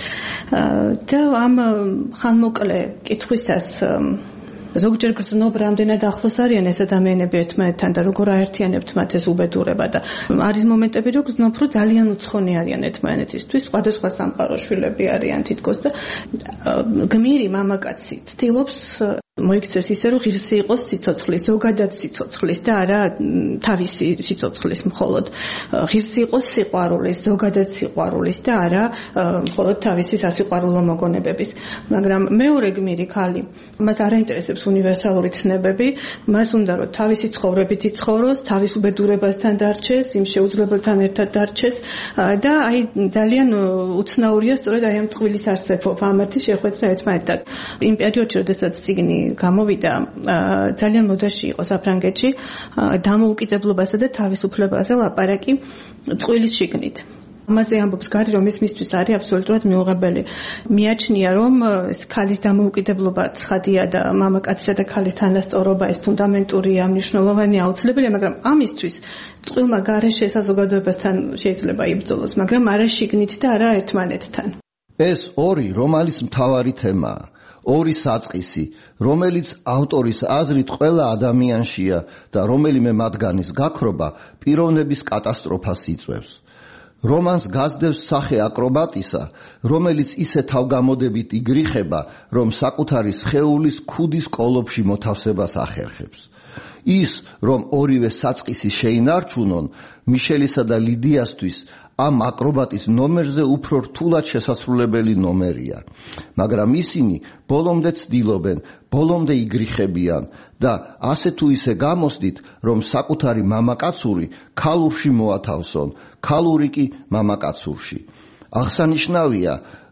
S20: და ამ ხანმოკლე კითხვისას ზოგჯერ გრძნობ რამდენად ახლოს არიან ეს ადამიანები ერთმანეთთან და როგორ აერთიანებთ მათ ეს უბედურება და არის მომენტები რომ გრძნობ რომ ძალიან უცხონი არიან ერთმანეთისთვის, სხვადასხვა სამყაროს შვილები არიან თითქოს და გმირი მამაკაცი ცდილობს მოიქცეს ისე რომ ღირსი იყოს სიცოცხლის, ზოგადად სიცოცხლის და არა თავისი სიცოცხლის მხოლოდ. ღირსი იყოს სიყვარულის, ზოგადად სიყვარულის და არა მხოლოდ თავისი სასიყვარულო მოგონებების. მაგრამ მეორე გმირი ქალი, მას არ აინტერესებს უნივერსალური ცნებები, მას უნდა რომ თავისი ცხოვრებით იცხოვროს, თავის უბედურებასთან დარჩეს, იმ შეუძლებელთან ერთად დარჩეს და აი ძალიან უცნაურია სწორედ აი ამ წყვილის არსებობა, ამათი შეხვედრა ერთმანეთთან. იმ პერიოდში, როდესაც წიგნი გამოვიდა, ძალიან მოდაში იყო საფრანგეთში დამოუკიდებლობასა და თავისუფლებაზე ლაპარაკი წყვილის შიგნით. ამაზე ამბობს გარი, რომ ეს მისთვის არის აბსოლუტურად მიუღებელი. მიაჩნია, რომ ეს ქალის დამოუკიდებლობა ცხადია და მამაკაცისა და ქალის თანასწორობა ეს ფუნდამენტურია, მნიშვნელოვანია, აუცილებელია, მაგრამ ამისთვის წყვილმა გარეშე საზოგადოებასთან შეიძლება იბრძოლოს, მაგრამ არა შიგნით და არა ერთმანეთთან.
S19: ეს ორი რომანის მთავარი თემაა. ორი საწყისი, რომელიც ავტორის აზრით ყველა ადამიანშია და რომელიმე მათგანის გაქრობა პიროვნების კატასტროფას იწვევს. რომანს გასდევს სახე აკრობატისა, რომელიც ისე თავგამოდებით იგრიხება, რომ საკუთარი სხეულის ქუდის კოლოფში მოთავსებას ახერხებს. ის, რომ ორივე საწყისი შეინარჩუნონ, მიშელისა და ლიდიასთვის ამ აკრობატის ნომერზე უფრო რთულად შესასრულებელი ნომერია. მაგრამ ისინი ბოლომდე ცდილობენ, ბოლომდე იგრიხებიან და ასე თუ ისე გამოსდით, რომ საკუთარი მამაკაცური ქალურში მოათავსონ, ქალური კი მამაკაცურში. აღსანიშნავია,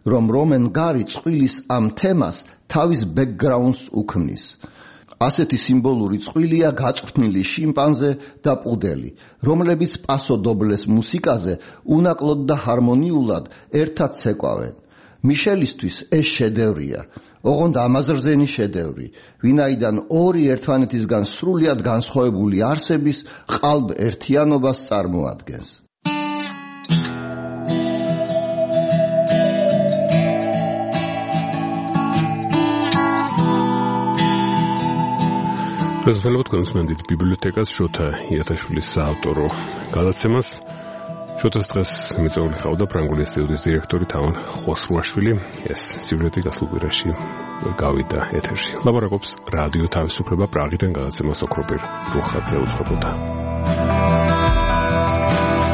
S19: რომ რომენ გარი წყვილის ამ თემას თავის ბექგრაუნდს უქმნის. ასეთი სიმბოლური წყვილია გაწვრთნილი შიმპანზე და პუდელი, რომლებიც პასო დობლეს მუსიკაზე უნაკლოდ და ჰარმონიულად ერთად ცეკვავენ. მიშელისთვის ეს შედევრია, ოღონდ ამაზრზენი შედევრი, ვინაიდან ორი ერთმანეთისგან სრულიად განსხვავებული არსების ყალბ ერთიანობას წარმოადგენს.
S2: Prezentovat konsumentit bibliotekas შოთა იათაშვილის საავტორო გადაცემას. შოთას დღეს მიწვეული ხავდა ფრანგული ინსტიტუტის დირექტორი თავან ხოსრუაშვილი. ეს სიუჟეტი გასულ კვირაში გავიდა ეთერში. ლაბორატორს რადიო თავისუფლება პრაღიდან გადაცემას ოქროპირ რუხაძე უძღვებოდა.